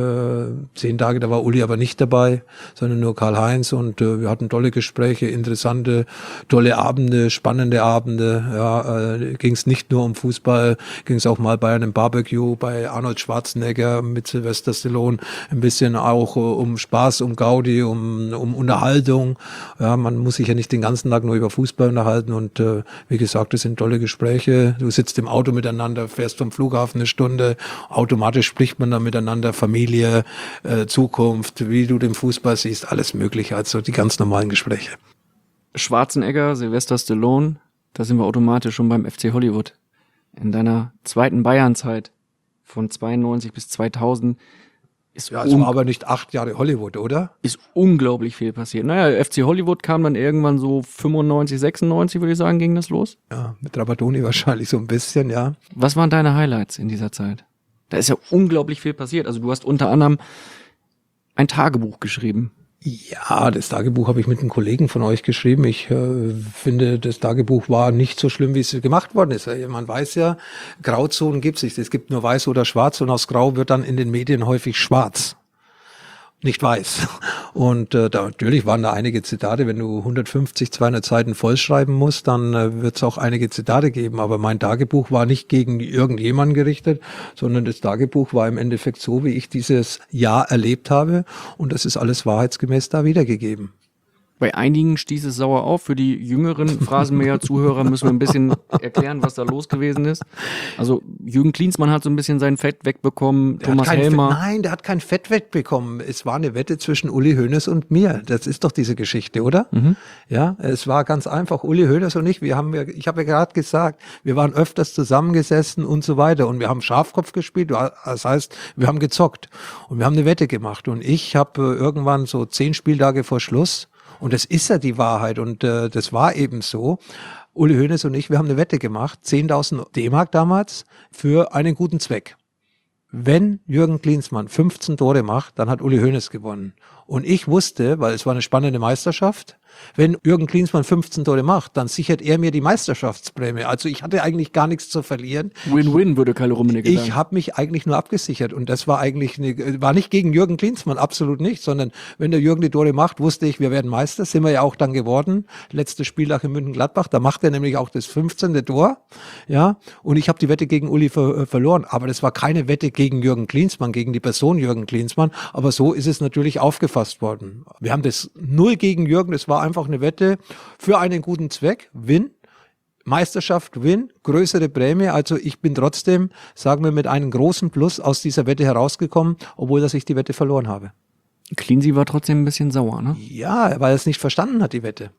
10 Tage, da war Uli aber nicht dabei, sondern nur Karl-Heinz und wir hatten tolle Gespräche, interessante, tolle Abende, spannende Abende. Ja, ging es nicht nur um Fußball, ging es auch mal bei einem Barbecue, bei Arnold Schwarzenegger mit Sylvester Stallone, ein bisschen auch um Spaß, um Gaudi, um Unterhaltung. Ja, man muss sich ja nicht den ganzen Tag nur über Fußball unterhalten und wie gesagt, das sind tolle Gespräche. Du sitzt im Auto miteinander, fährst vom Flughafen eine Stunde, automatisch spricht man dann miteinander, Familie, Zukunft, wie du den Fußball siehst, alles mögliche, also die ganz normalen Gespräche. Schwarzenegger, Sylvester Stallone, da sind wir automatisch schon beim FC Hollywood. In deiner zweiten Bayern-Zeit von 92 bis 2000 ist ja, es war aber nicht 8 Jahre Hollywood, oder? Ist unglaublich viel passiert. Naja, FC Hollywood kam dann irgendwann so 95, 96, würde ich sagen, ging das los. Ja, mit Trapattoni wahrscheinlich so ein bisschen, ja. Was waren deine Highlights in dieser Zeit? Da ist ja unglaublich viel passiert. Also du hast unter anderem ein Tagebuch geschrieben. Ja, das Tagebuch habe ich mit einem Kollegen von euch geschrieben. Ich finde, das Tagebuch war nicht so schlimm, wie es gemacht worden ist. Man weiß ja, Grauzonen gibt es nicht. Es gibt nur weiß oder schwarz und aus Grau wird dann in den Medien häufig schwarz, nicht weiß. Und natürlich waren da einige Zitate. Wenn du 150, 200 Seiten vollschreiben musst, dann wird es auch einige Zitate geben. Aber mein Tagebuch war nicht gegen irgendjemanden gerichtet, sondern das Tagebuch war im Endeffekt so, wie ich dieses Jahr erlebt habe. Und das ist alles wahrheitsgemäß da wiedergegeben. Bei einigen stieß es sauer auf. Für die jüngeren Phrasenmäher-Zuhörer müssen wir ein bisschen erklären, was da los gewesen ist. Also Jürgen Klinsmann hat so ein bisschen sein Fett wegbekommen, Thomas Helmer. Nein, der hat kein Fett wegbekommen. Es war eine Wette zwischen Uli Hoeneß und mir. Das ist doch diese Geschichte, oder? Mhm. Ja, es war ganz einfach. Uli Hoeneß und ich, ich habe ja gerade gesagt, wir waren öfters zusammengesessen und so weiter. Und wir haben Schafkopf gespielt. Das heißt, wir haben gezockt. Und wir haben eine Wette gemacht. Und ich habe irgendwann so 10 Spieltage vor Schluss. Und das ist ja die Wahrheit und das war eben so. Uli Hoeneß und ich, wir haben eine Wette gemacht, 10.000 D-Mark damals, für einen guten Zweck. Wenn Jürgen Klinsmann 15 Tore macht, dann hat Uli Hoeneß gewonnen. Und ich wusste, weil es war eine spannende Meisterschaft, wenn Jürgen Klinsmann 15 Tore macht, dann sichert er mir die Meisterschaftsprämie. Also ich hatte eigentlich gar nichts zu verlieren. Win-win, würde Karl Rummenigge sagen. Ich habe mich eigentlich nur abgesichert und das war eigentlich war nicht gegen Jürgen Klinsmann, absolut nicht, sondern wenn der Jürgen die Tore macht, wusste ich, wir werden Meister, sind wir ja auch dann geworden. Letztes Spieltag in Mönchengladbach, da macht er nämlich auch das 15. Tor, ja, und ich habe die Wette gegen Uli verloren, aber das war keine Wette gegen Jürgen Klinsmann, gegen die Person Jürgen Klinsmann, aber so ist es natürlich aufgefasst worden. Wir haben das 0 gegen Jürgen, das war einfach eine Wette für einen guten Zweck, Win, Meisterschaft, Win, größere Prämie, also ich bin trotzdem, sagen wir, mit einem großen Plus aus dieser Wette herausgekommen, obwohl dass ich die Wette verloren habe. Cleansy war trotzdem ein bisschen sauer, ne? Ja, weil er es nicht verstanden hat, die Wette.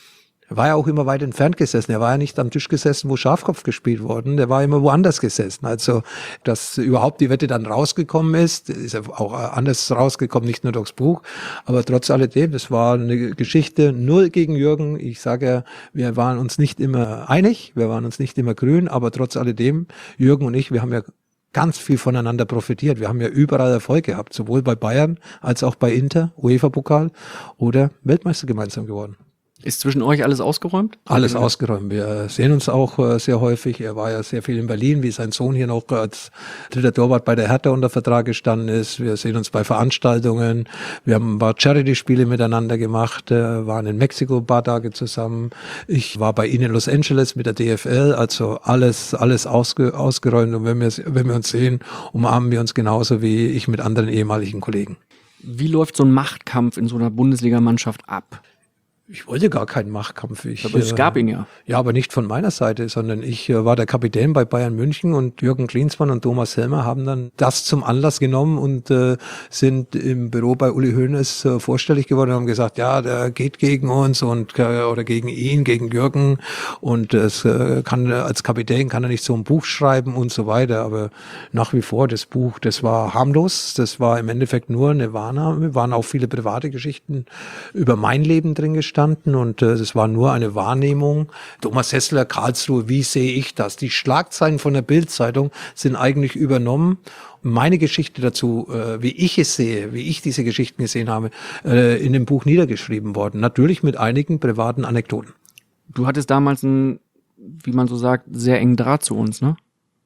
Er war ja auch immer weit entfernt gesessen. Er war ja nicht am Tisch gesessen, wo Schafkopf gespielt worden. Der war immer woanders gesessen. Also, dass überhaupt die Wette dann rausgekommen ist ja auch anders rausgekommen, nicht nur durchs Buch. Aber trotz alledem, das war eine Geschichte 0 gegen Jürgen. Ich sage ja, wir waren uns nicht immer einig, wir waren uns nicht immer grün, aber trotz alledem, Jürgen und ich, wir haben ja ganz viel voneinander profitiert. Wir haben ja überall Erfolg gehabt, sowohl bei Bayern als auch bei Inter, UEFA-Pokal oder Weltmeister gemeinsam geworden. Ist zwischen euch alles ausgeräumt? Alles ausgeräumt. Wir sehen uns auch sehr häufig. Er war ja sehr viel in Berlin, wie sein Sohn hier noch als dritter Torwart bei der Hertha unter Vertrag gestanden ist. Wir sehen uns bei Veranstaltungen. Wir haben ein paar Charity-Spiele miteinander gemacht, waren in Mexiko ein paar Tage zusammen. Ich war bei Ihnen in Los Angeles mit der DFL, also alles ausgeräumt. Und wenn wir uns sehen, umarmen wir uns genauso wie ich mit anderen ehemaligen Kollegen. Wie läuft so ein Machtkampf in so einer Bundesligamannschaft ab? Ich wollte gar keinen Machtkampf. Aber es gab ihn ja. Ja, aber nicht von meiner Seite, sondern ich war der Kapitän bei Bayern München und Jürgen Klinsmann und Thomas Helmer haben dann das zum Anlass genommen und sind im Büro bei Uli Hoeneß vorstellig geworden und haben gesagt, ja, der geht gegen uns und oder gegen ihn, gegen Jürgen und es kann als Kapitän kann er nicht so ein Buch schreiben und so weiter. Aber nach wie vor das Buch, das war harmlos, das war im Endeffekt nur eine Wahrnahme, waren auch viele private Geschichten über mein Leben drin gestanden. Und es war nur eine Wahrnehmung. Thomas Hessler, Karlsruhe, wie sehe ich das? Die Schlagzeilen von der Bild-Zeitung sind eigentlich übernommen. Meine Geschichte dazu, wie ich es sehe, wie ich diese Geschichten gesehen habe, in dem Buch niedergeschrieben worden. Natürlich mit einigen privaten Anekdoten. Du hattest damals einen, wie man so sagt, sehr engen Draht zu uns, ne?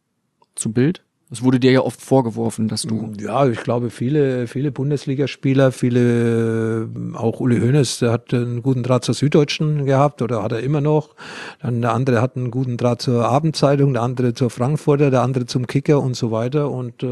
Zu Bild? Es wurde dir ja oft vorgeworfen, dass du... Ja, ich glaube, viele Bundesligaspieler, auch Uli Hoeneß, der hat einen guten Draht zur Süddeutschen gehabt oder hat er immer noch. Dann der andere hat einen guten Draht zur Abendzeitung, der andere zur Frankfurter, der andere zum Kicker und so weiter. Und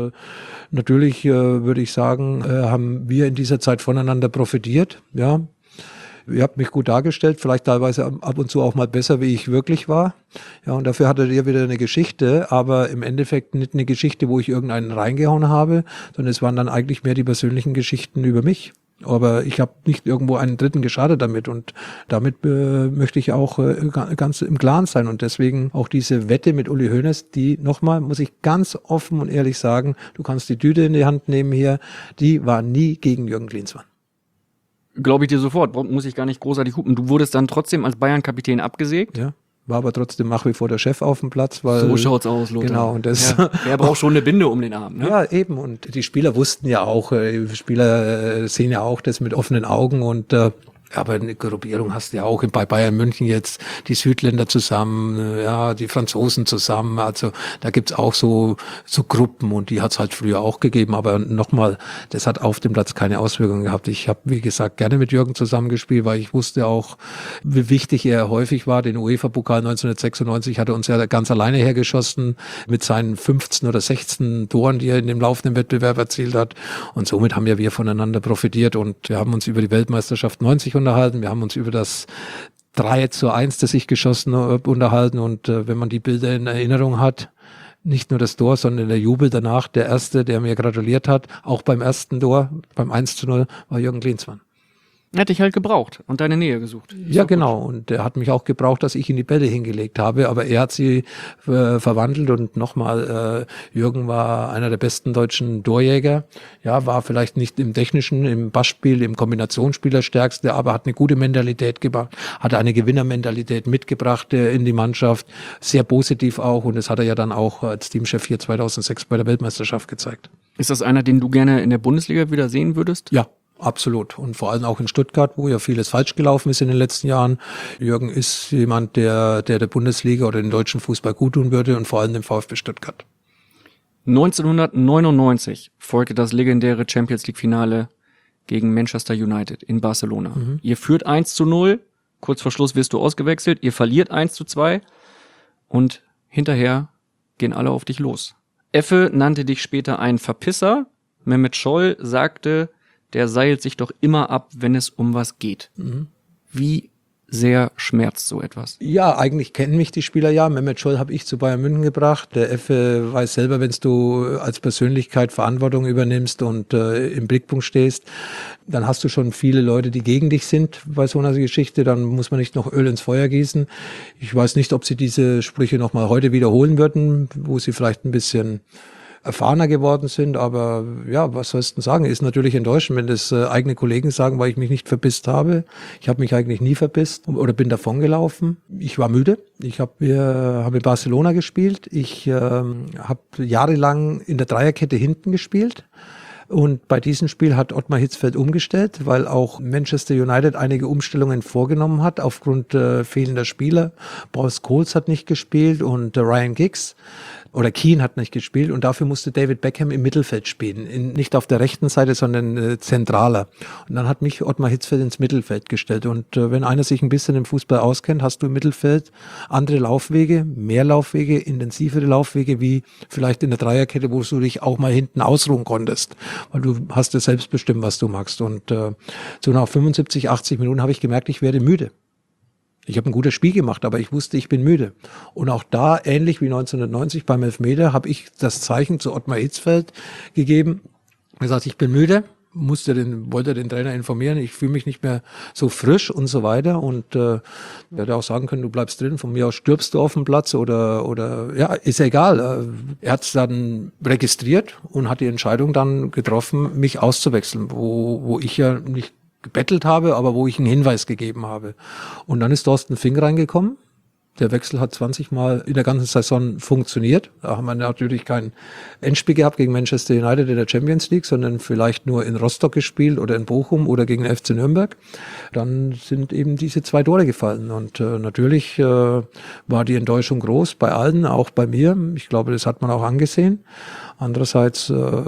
natürlich würde ich sagen, haben wir in dieser Zeit voneinander profitiert. Ja, Ihr habt mich gut dargestellt, vielleicht teilweise ab und zu auch mal besser, wie ich wirklich war. Ja, und dafür hattet ihr wieder eine Geschichte, aber im Endeffekt nicht eine Geschichte, wo ich irgendeinen reingehauen habe, sondern es waren dann eigentlich mehr die persönlichen Geschichten über mich. Aber ich habe nicht irgendwo einen Dritten geschadet damit und damit möchte ich auch ganz im Klaren sein und deswegen auch diese Wette mit Uli Hoeneß, die nochmal, muss ich ganz offen und ehrlich sagen, du kannst die Tüte in die Hand nehmen hier, die war nie gegen Jürgen Klinsmann. Glaube ich dir sofort, muss ich gar nicht großartig hupen. Du wurdest dann trotzdem als Bayern-Kapitän abgesägt? Ja. War aber trotzdem nach wie vor der Chef auf dem Platz. Weil, so schaut's aus, Lothar. Genau. Und das, ja, er braucht schon eine Binde um den Arm. Ne? Ja, eben. Und die Spieler wussten ja auch, die Spieler sehen ja auch das mit offenen Augen und aber eine Gruppierung hast du ja auch bei Bayern München jetzt, die Südländer zusammen, ja, die Franzosen zusammen, also da gibt's auch so Gruppen und die hat's halt früher auch gegeben, aber nochmal, das hat auf dem Platz keine Auswirkungen gehabt. Ich habe, wie gesagt, gerne mit Jürgen zusammengespielt, weil ich wusste auch, wie wichtig er häufig war. Den UEFA-Pokal 1996 hat er uns ja ganz alleine hergeschossen mit seinen 15 oder 16 Toren, die er in dem laufenden Wettbewerb erzielt hat und somit haben ja wir voneinander profitiert und wir haben uns über die Weltmeisterschaft 90 unterhalten. Wir haben uns über das 3:1, das ich geschossen habe, unterhalten. Und wenn man die Bilder in Erinnerung hat, nicht nur das Tor, sondern der Jubel danach, der Erste, der mir gratuliert hat, auch beim ersten Tor, beim 1:0, war Jürgen Klinsmann. Er hat dich halt gebraucht und deine Nähe gesucht. Ja, genau. Und er hat mich auch gebraucht, dass ich ihm die Bälle hingelegt habe. Aber er hat sie verwandelt. Und nochmal, Jürgen war einer der besten deutschen Torjäger. Ja, war vielleicht nicht im technischen, im Passspiel, im Kombinationsspiel der Stärkste, aber hat eine gute Mentalität gebracht, hat eine Gewinnermentalität mitgebracht in die Mannschaft. Sehr positiv auch. Und das hat er ja dann auch als Teamchef hier 2006 bei der Weltmeisterschaft gezeigt. Ist das einer, den du gerne in der Bundesliga wieder sehen würdest? Ja. Absolut. Und vor allem auch in Stuttgart, wo ja vieles falsch gelaufen ist in den letzten Jahren. Jürgen ist jemand, der Bundesliga oder den deutschen Fußball gut tun würde und vor allem dem VfB Stuttgart. 1999 folgte das legendäre Champions-League-Finale gegen Manchester United in Barcelona. Ihr führt 1:0, kurz vor Schluss wirst du ausgewechselt, ihr verliert 1:2 und hinterher gehen alle auf dich los. Effe nannte dich später einen Verpisser. Mehmet Scholl sagte, der seilt sich doch immer ab, wenn es um was geht. Wie sehr schmerzt so etwas? Ja, eigentlich kennen mich die Spieler ja. Mehmet Scholl habe ich zu Bayern München gebracht. Der Effe weiß selber, wenn du als Persönlichkeit Verantwortung übernimmst und im Blickpunkt stehst, dann hast du schon viele Leute, die gegen dich sind bei so einer Geschichte. Dann muss man nicht noch Öl ins Feuer gießen. Ich weiß nicht, ob sie diese Sprüche nochmal heute wiederholen würden, wo sie vielleicht ein bisschen erfahrener geworden sind, aber ja, was sollst du sagen? Ist natürlich enttäuschend, wenn das eigene Kollegen sagen, weil ich mich nicht verpisst habe. Ich habe mich eigentlich nie verpisst oder bin davongelaufen. Ich war müde. Ich habe in Barcelona gespielt. Ich habe jahrelang in der Dreierkette hinten gespielt. Und bei diesem Spiel hat Ottmar Hitzfeld umgestellt, weil auch Manchester United einige Umstellungen vorgenommen hat aufgrund fehlender Spieler. Paul Scholes hat nicht gespielt und Ryan Giggs. Oder Keane hat nicht gespielt und dafür musste David Beckham im Mittelfeld spielen. Nicht auf der rechten Seite, sondern zentraler. Und dann hat mich Ottmar Hitzfeld ins Mittelfeld gestellt. Und wenn einer sich ein bisschen im Fußball auskennt, hast du im Mittelfeld andere Laufwege, mehr Laufwege, intensivere Laufwege, wie vielleicht in der Dreierkette, wo du dich auch mal hinten ausruhen konntest. Weil du hast ja selbst bestimmt, was du magst. Und so nach 75, 80 Minuten habe ich gemerkt, ich werde müde. Ich habe ein gutes Spiel gemacht, aber ich wusste, ich bin müde. Und auch da, ähnlich wie 1990 beim Elfmeter, habe ich das Zeichen zu Ottmar Hitzfeld gegeben. Er sagt, ich bin müde, wollte den Trainer informieren, ich fühle mich nicht mehr so frisch und so weiter. Und er hätte auch sagen können, du bleibst drin, von mir aus stirbst du auf dem Platz oder ja, ist ja egal. Er hat es dann registriert und hat die Entscheidung dann getroffen, mich auszuwechseln, wo ich ja nicht gebettelt habe, aber wo ich einen Hinweis gegeben habe. Und dann ist Thorsten Fink reingekommen. Der Wechsel hat 20 Mal in der ganzen Saison funktioniert. Da haben wir natürlich kein Endspiel gehabt gegen Manchester United in der Champions League, sondern vielleicht nur in Rostock gespielt oder in Bochum oder gegen den FC Nürnberg. Dann sind eben diese 2 Tore gefallen. Und natürlich war die Enttäuschung groß bei allen, auch bei mir. Ich glaube, das hat man auch angesehen. Andererseits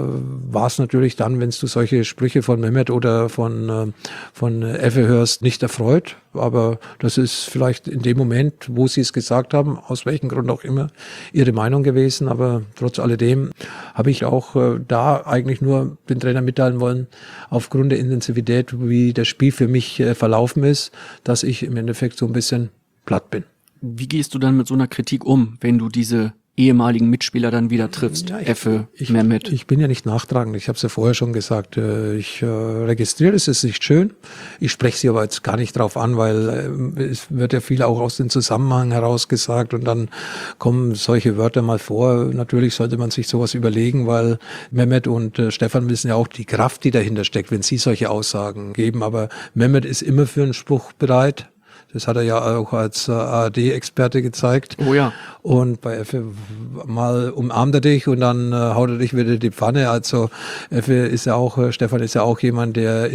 war es natürlich dann, wenn du solche Sprüche von Mehmet oder von Effe hörst, nicht erfreut. Aber das ist vielleicht in dem Moment, wo sie es gesagt haben, aus welchem Grund auch immer, ihre Meinung gewesen. Aber trotz alledem habe ich auch da eigentlich nur den Trainer mitteilen wollen, aufgrund der Intensivität, wie das Spiel für mich verlaufen ist, dass ich im Endeffekt so ein bisschen platt bin. Wie gehst du dann mit so einer Kritik um, wenn du diese ehemaligen Mitspieler dann wieder triffst, Ja, Effe, Mehmet? Ich bin ja nicht nachtragend. Ich habe es ja vorher schon gesagt. Ich registriere es, ist nicht schön. Ich spreche sie aber jetzt gar nicht drauf an, weil es wird ja viel auch aus dem Zusammenhang heraus gesagt und dann kommen solche Wörter mal vor. Natürlich sollte man sich sowas überlegen, weil Mehmet und Stefan wissen ja auch die Kraft, die dahinter steckt, wenn sie solche Aussagen geben. Aber Mehmet ist immer für einen Spruch bereit. Das hat er ja auch als ARD-Experte gezeigt. Oh ja. Und bei Effe mal umarmt er dich und dann haut er dich wieder in die Pfanne. Also Effe ist ja auch, Stefan ist ja auch jemand, der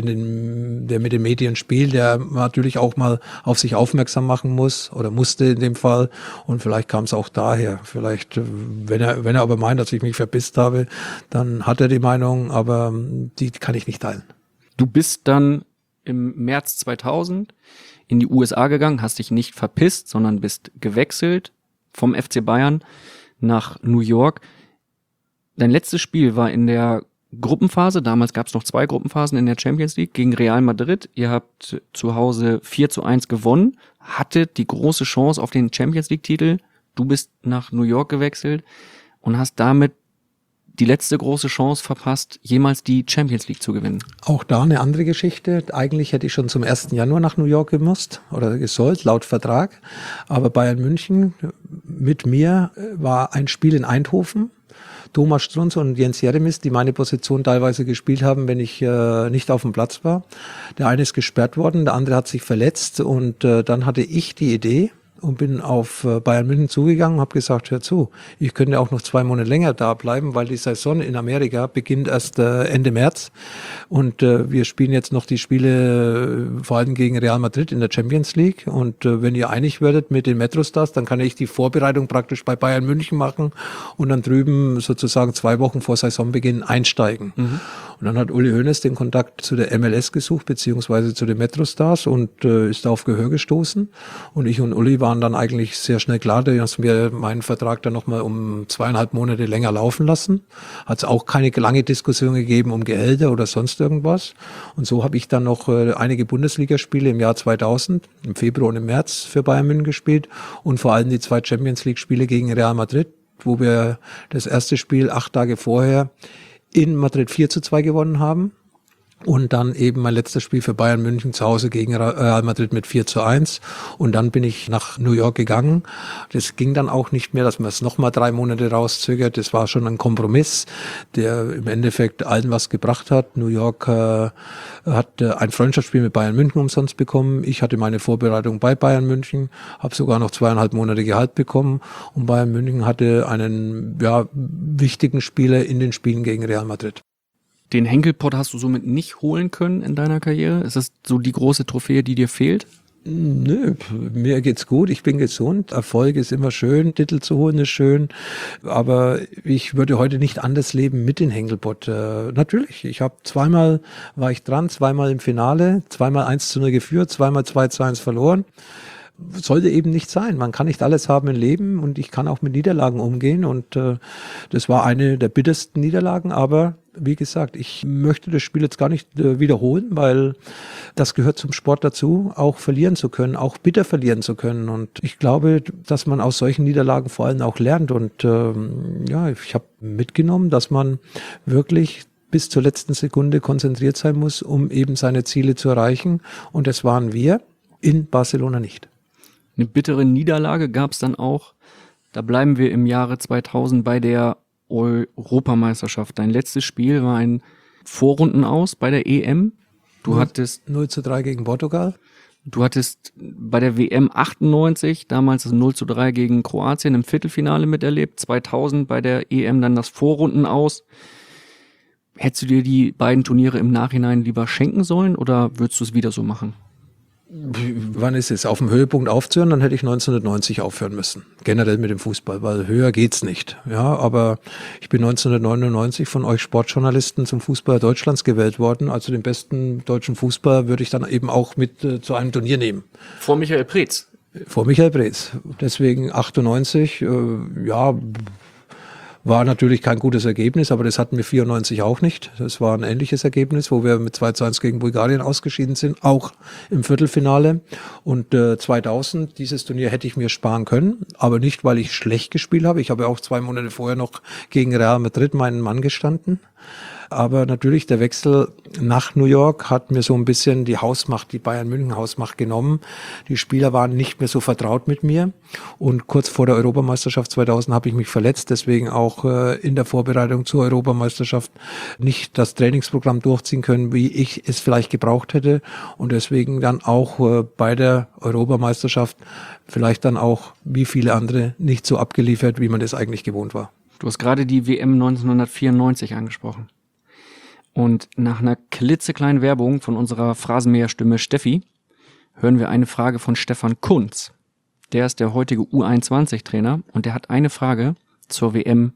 mit den Medien spielt, der natürlich auch mal auf sich aufmerksam machen muss oder musste in dem Fall. Und vielleicht kam es auch daher. Vielleicht, wenn er aber meint, dass ich mich verpisst habe, dann hat er die Meinung, aber die kann ich nicht teilen. Du bist dann im März 2000 in die USA gegangen, hast dich nicht verpisst, sondern bist gewechselt vom FC Bayern nach New York. Dein letztes Spiel war in der Gruppenphase, damals gab es noch 2 Gruppenphasen in der Champions League, gegen Real Madrid. Ihr habt zu Hause 4:1 gewonnen, hattet die große Chance auf den Champions League-Titel. Du bist nach New York gewechselt und hast damit die letzte große Chance verpasst, jemals die Champions League zu gewinnen. Auch da eine andere Geschichte. Eigentlich hätte ich schon zum 1. Januar nach New York gemusst oder gesollt, laut Vertrag. Aber Bayern München mit mir war ein Spiel in Eindhoven. Thomas Strunz und Jens Jeremis, die meine Position teilweise gespielt haben, wenn ich nicht auf dem Platz war. Der eine ist gesperrt worden, der andere hat sich verletzt und dann hatte ich die Idee, und bin auf Bayern München zugegangen und habe gesagt, hör zu, ich könnte auch noch 2 Monate länger da bleiben, weil die Saison in Amerika beginnt erst Ende März und wir spielen jetzt noch die Spiele vor allem gegen Real Madrid in der Champions League und wenn ihr einig werdet mit den Metrostars, dann kann ich die Vorbereitung praktisch bei Bayern München machen und dann drüben sozusagen 2 Wochen vor Saisonbeginn einsteigen. Mhm. Und dann hat Uli Hoeneß den Kontakt zu der MLS gesucht, beziehungsweise zu den Metrostars und ist da auf Gehör gestoßen. Und ich und Uli waren dann eigentlich sehr schnell klar, da haben wir meinen Vertrag dann nochmal um 2,5 Monate länger laufen lassen. Hat es auch keine lange Diskussion gegeben um Gehälter oder sonst irgendwas. Und so habe ich dann noch einige Bundesligaspiele im Jahr 2000, im Februar und im März für Bayern München gespielt und vor allem die 2 Champions League Spiele gegen Real Madrid, wo wir das erste Spiel 8 Tage vorher in Madrid 4:2 gewonnen haben und dann eben mein letztes Spiel für Bayern München zu Hause gegen Real Madrid mit 4:1 und dann bin ich nach New York gegangen. Das ging dann auch nicht mehr, dass man es nochmal 3 Monate rauszögert. Das war schon ein Kompromiss, der im Endeffekt allen was gebracht hat. New York hat ein Freundschaftsspiel mit Bayern München umsonst bekommen. Ich hatte meine Vorbereitung bei Bayern München, habe sogar noch 2,5 Monate Gehalt bekommen und Bayern München hatte einen wichtigen Spieler in den Spielen gegen Real Madrid. Den Henkelpott hast du somit nicht holen können in deiner Karriere? Ist das so die große Trophäe, die dir fehlt? Nö, mir geht's gut, ich bin gesund. Erfolg ist immer schön, Titel zu holen ist schön, aber ich würde heute nicht anders leben mit den Henkelpott. Natürlich, war ich dran, 2-mal im Finale, 2-mal 1:0 geführt, 2-mal 2:1 verloren. Sollte eben nicht sein. Man kann nicht alles haben im Leben und ich kann auch mit Niederlagen umgehen und das war eine der bittersten Niederlagen, aber wie gesagt, ich möchte das Spiel jetzt gar nicht wiederholen, weil das gehört zum Sport dazu, auch verlieren zu können, auch bitter verlieren zu können und ich glaube, dass man aus solchen Niederlagen vor allem auch lernt und ich habe mitgenommen, dass man wirklich bis zur letzten Sekunde konzentriert sein muss, um eben seine Ziele zu erreichen und das waren wir in Barcelona nicht. Eine bittere Niederlage gab es dann auch. Da bleiben wir im Jahre 2000 bei der Europameisterschaft. Dein letztes Spiel war ein Vorrundenaus bei der EM. Du hattest 0:3 gegen Portugal. Du hattest bei der WM 98 damals das 0:3 gegen Kroatien im Viertelfinale miterlebt. 2000 bei der EM dann das Vorrundenaus. Hättest du dir die beiden Turniere im Nachhinein lieber schenken sollen oder würdest du es wieder so machen? Wann ist es? Auf dem Höhepunkt aufzuhören, dann hätte ich 1990 aufhören müssen. Generell mit dem Fußball, weil höher geht's nicht. Ja, aber ich bin 1999 von euch Sportjournalisten zum Fußballer Deutschlands gewählt worden. Also den besten deutschen Fußballer würde ich dann eben auch mit zu einem Turnier nehmen. Vor Michael Preetz. Vor Michael Preetz. Deswegen 98, war natürlich kein gutes Ergebnis, aber das hatten wir 94 auch nicht. Das war ein ähnliches Ergebnis, wo wir mit 2:1 gegen Bulgarien ausgeschieden sind, auch im Viertelfinale. Und 2000, dieses Turnier hätte ich mir sparen können, aber nicht, weil ich schlecht gespielt habe. Ich habe auch 2 Monate vorher noch gegen Real Madrid meinen Mann gestanden. Aber natürlich der Wechsel nach New York hat mir so ein bisschen die Hausmacht, die Bayern-München-Hausmacht genommen. Die Spieler waren nicht mehr so vertraut mit mir. Und kurz vor der Europameisterschaft 2000 habe ich mich verletzt, deswegen auch in der Vorbereitung zur Europameisterschaft nicht das Trainingsprogramm durchziehen können, wie ich es vielleicht gebraucht hätte. Und deswegen dann auch bei der Europameisterschaft vielleicht dann auch wie viele andere nicht so abgeliefert, wie man das eigentlich gewohnt war. Du hast gerade die WM 1994 angesprochen. Und nach einer klitzekleinen Werbung von unserer Phrasenmäher-Stimme Steffi hören wir eine Frage von Stefan Kunz. Der ist der heutige U21-Trainer und der hat eine Frage zur WM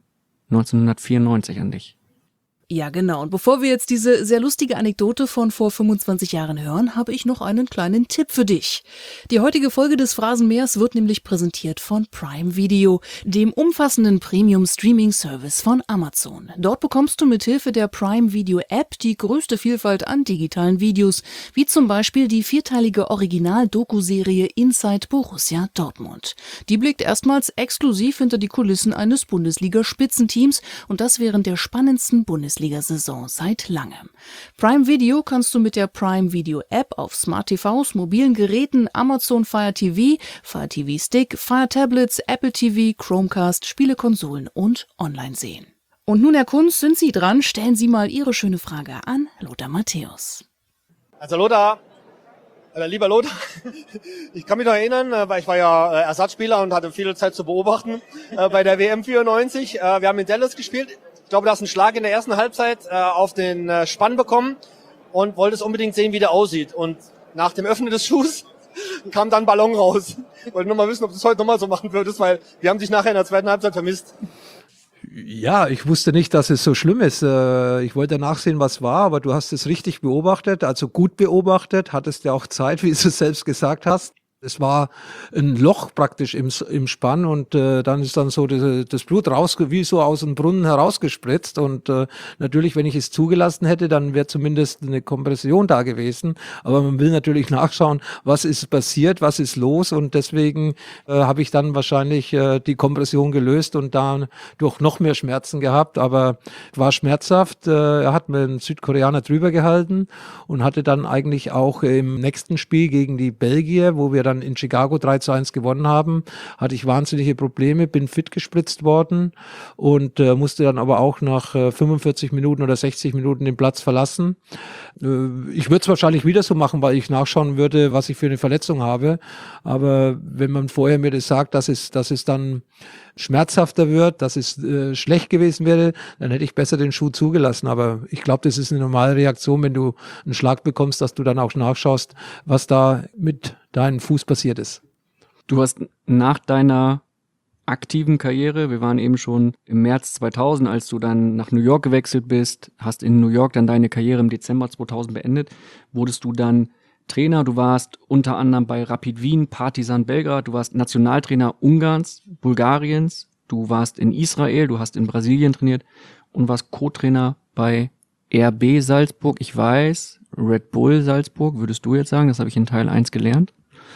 1994 an dich. Ja, genau. Und bevor wir jetzt diese sehr lustige Anekdote von vor 25 Jahren hören, habe ich noch einen kleinen Tipp für dich. Die heutige Folge des Phrasenmähers wird nämlich präsentiert von Prime Video, dem umfassenden Premium-Streaming-Service von Amazon. Dort bekommst du mithilfe der Prime Video App die größte Vielfalt an digitalen Videos, wie zum Beispiel die 4-teilige Original-Doku-Serie Inside Borussia Dortmund. Die blickt erstmals exklusiv hinter die Kulissen eines Bundesliga-Spitzenteams und das während der spannendsten Bundesliga-Saison seit langem. Prime Video kannst du mit der Prime Video App auf Smart TVs, mobilen Geräten, Amazon Fire TV Stick, Fire Tablets, Apple TV, Chromecast, Spielekonsolen und online sehen. Und nun, Herr Kunz, sind Sie dran? Stellen Sie mal Ihre schöne Frage an Lothar Matthäus. Also Lothar, lieber Lothar, ich kann mich noch erinnern, weil ich war ja Ersatzspieler und hatte viel Zeit zu beobachten bei der WM 94. Wir haben in Dallas gespielt. Ich glaube, du hast einen Schlag in der ersten Halbzeit auf den Spann bekommen und wolltest unbedingt sehen, wie der aussieht. Und nach dem Öffnen des Schuhs kam dann Ballon raus. Ich wollte nur mal wissen, ob du es heute nochmal so machen würdest, weil wir haben dich nachher in der zweiten Halbzeit vermisst. Ja, ich wusste nicht, dass es so schlimm ist. Ich wollte nachsehen, was war, aber du hast es richtig beobachtet, also gut beobachtet, hattest ja auch Zeit, wie du es selbst gesagt hast. Es war ein Loch praktisch im Spann und dann ist dann so das Blut wie so aus dem Brunnen herausgespritzt und natürlich, wenn ich es zugelassen hätte, dann wäre zumindest eine Kompression da gewesen, aber man will natürlich nachschauen, was ist passiert, was ist los und deswegen habe ich dann wahrscheinlich die Kompression gelöst und dadurch noch mehr Schmerzen gehabt, aber war schmerzhaft. Er hat mir einen Südkoreaner drüber gehalten und hatte dann eigentlich auch im nächsten Spiel gegen die Belgier, wo wir dann in Chicago 3:1 gewonnen haben, hatte ich wahnsinnige Probleme, bin fit gespritzt worden und musste dann aber auch nach 45 Minuten oder 60 Minuten den Platz verlassen. Ich würde es wahrscheinlich wieder so machen, weil ich nachschauen würde, was ich für eine Verletzung habe. Aber wenn man vorher mir das sagt, dass es dann schmerzhafter wird, dass es schlecht gewesen wäre, dann hätte ich besser den Schuh zugelassen. Aber ich glaube, das ist eine normale Reaktion, wenn du einen Schlag bekommst, dass du dann auch nachschaust, was da mit deinem Fuß passiert ist. Du hast nach deiner aktiven Karriere, wir waren eben schon im März 2000, als du dann nach New York gewechselt bist, hast in New York dann deine Karriere im Dezember 2000 beendet, wurdest du dann Trainer, du warst unter anderem bei Rapid Wien, Partizan Belgrad, du warst Nationaltrainer Ungarns, Bulgariens, du warst in Israel, du hast in Brasilien trainiert und warst Co-Trainer bei RB Salzburg, ich weiß, Red Bull Salzburg, würdest du jetzt sagen, das habe ich in Teil 1 gelernt.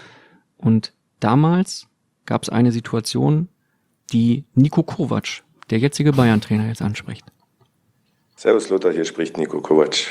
Und damals gab es eine Situation, die Niko Kovac, der jetzige Bayern-Trainer, jetzt anspricht. Servus Lothar, hier spricht Niko Kovac.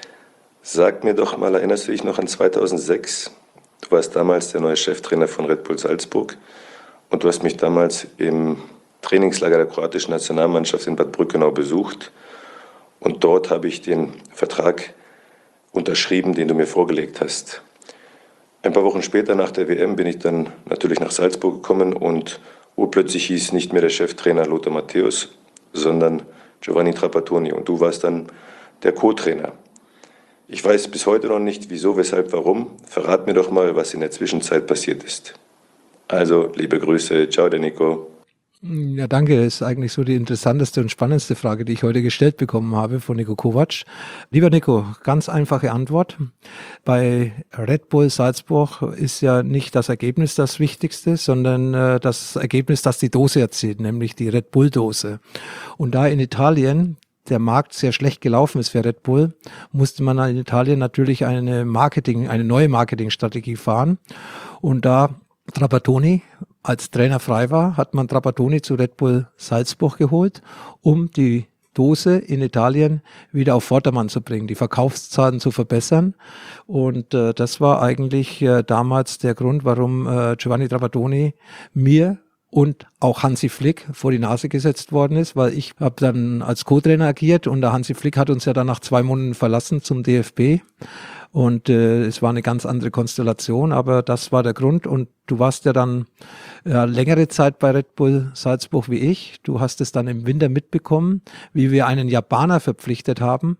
Sag mir doch mal, erinnerst du dich noch an 2006? Du warst damals der neue Cheftrainer von Red Bull Salzburg und du hast mich damals im Trainingslager der kroatischen Nationalmannschaft in Bad Brückenau besucht und dort habe ich den Vertrag unterschrieben, den du mir vorgelegt hast. Ein paar Wochen später nach der WM bin ich dann natürlich nach Salzburg gekommen und urplötzlich hieß nicht mehr der Cheftrainer Lothar Matthäus, sondern Giovanni Trapattoni und du warst dann der Co-Trainer. Ich weiß bis heute noch nicht, wieso, weshalb, warum. Verrat mir doch mal, was in der Zwischenzeit passiert ist. Also, liebe Grüße. Ciao, der Nico. Ja, danke. Das ist eigentlich so die interessanteste und spannendste Frage, die ich heute gestellt bekommen habe von Nico Kovac. Lieber Nico, ganz einfache Antwort. Bei Red Bull Salzburg ist ja nicht das Ergebnis das Wichtigste, sondern das Ergebnis, das die Dose erzielt, nämlich die Red Bull Dose. Und da in Italien der Markt sehr schlecht gelaufen ist für Red Bull, musste man in Italien natürlich eine neue Marketingstrategie fahren. Und da Trapattoni als Trainer frei war, hat man Trapattoni zu Red Bull Salzburg geholt, um die Dose in Italien wieder auf Vordermann zu bringen, die Verkaufszahlen zu verbessern. Und das war eigentlich damals der Grund, warum Giovanni Trapattoni mir und auch Hansi Flick vor die Nase gesetzt worden ist, weil ich habe dann als Co-Trainer agiert und der Hansi Flick hat uns ja dann nach 2 Monaten verlassen zum DFB. Und es war eine ganz andere Konstellation, aber das war der Grund. Und du warst ja dann längere Zeit bei Red Bull Salzburg wie ich. Du hast es dann im Winter mitbekommen, wie wir einen Japaner verpflichtet haben,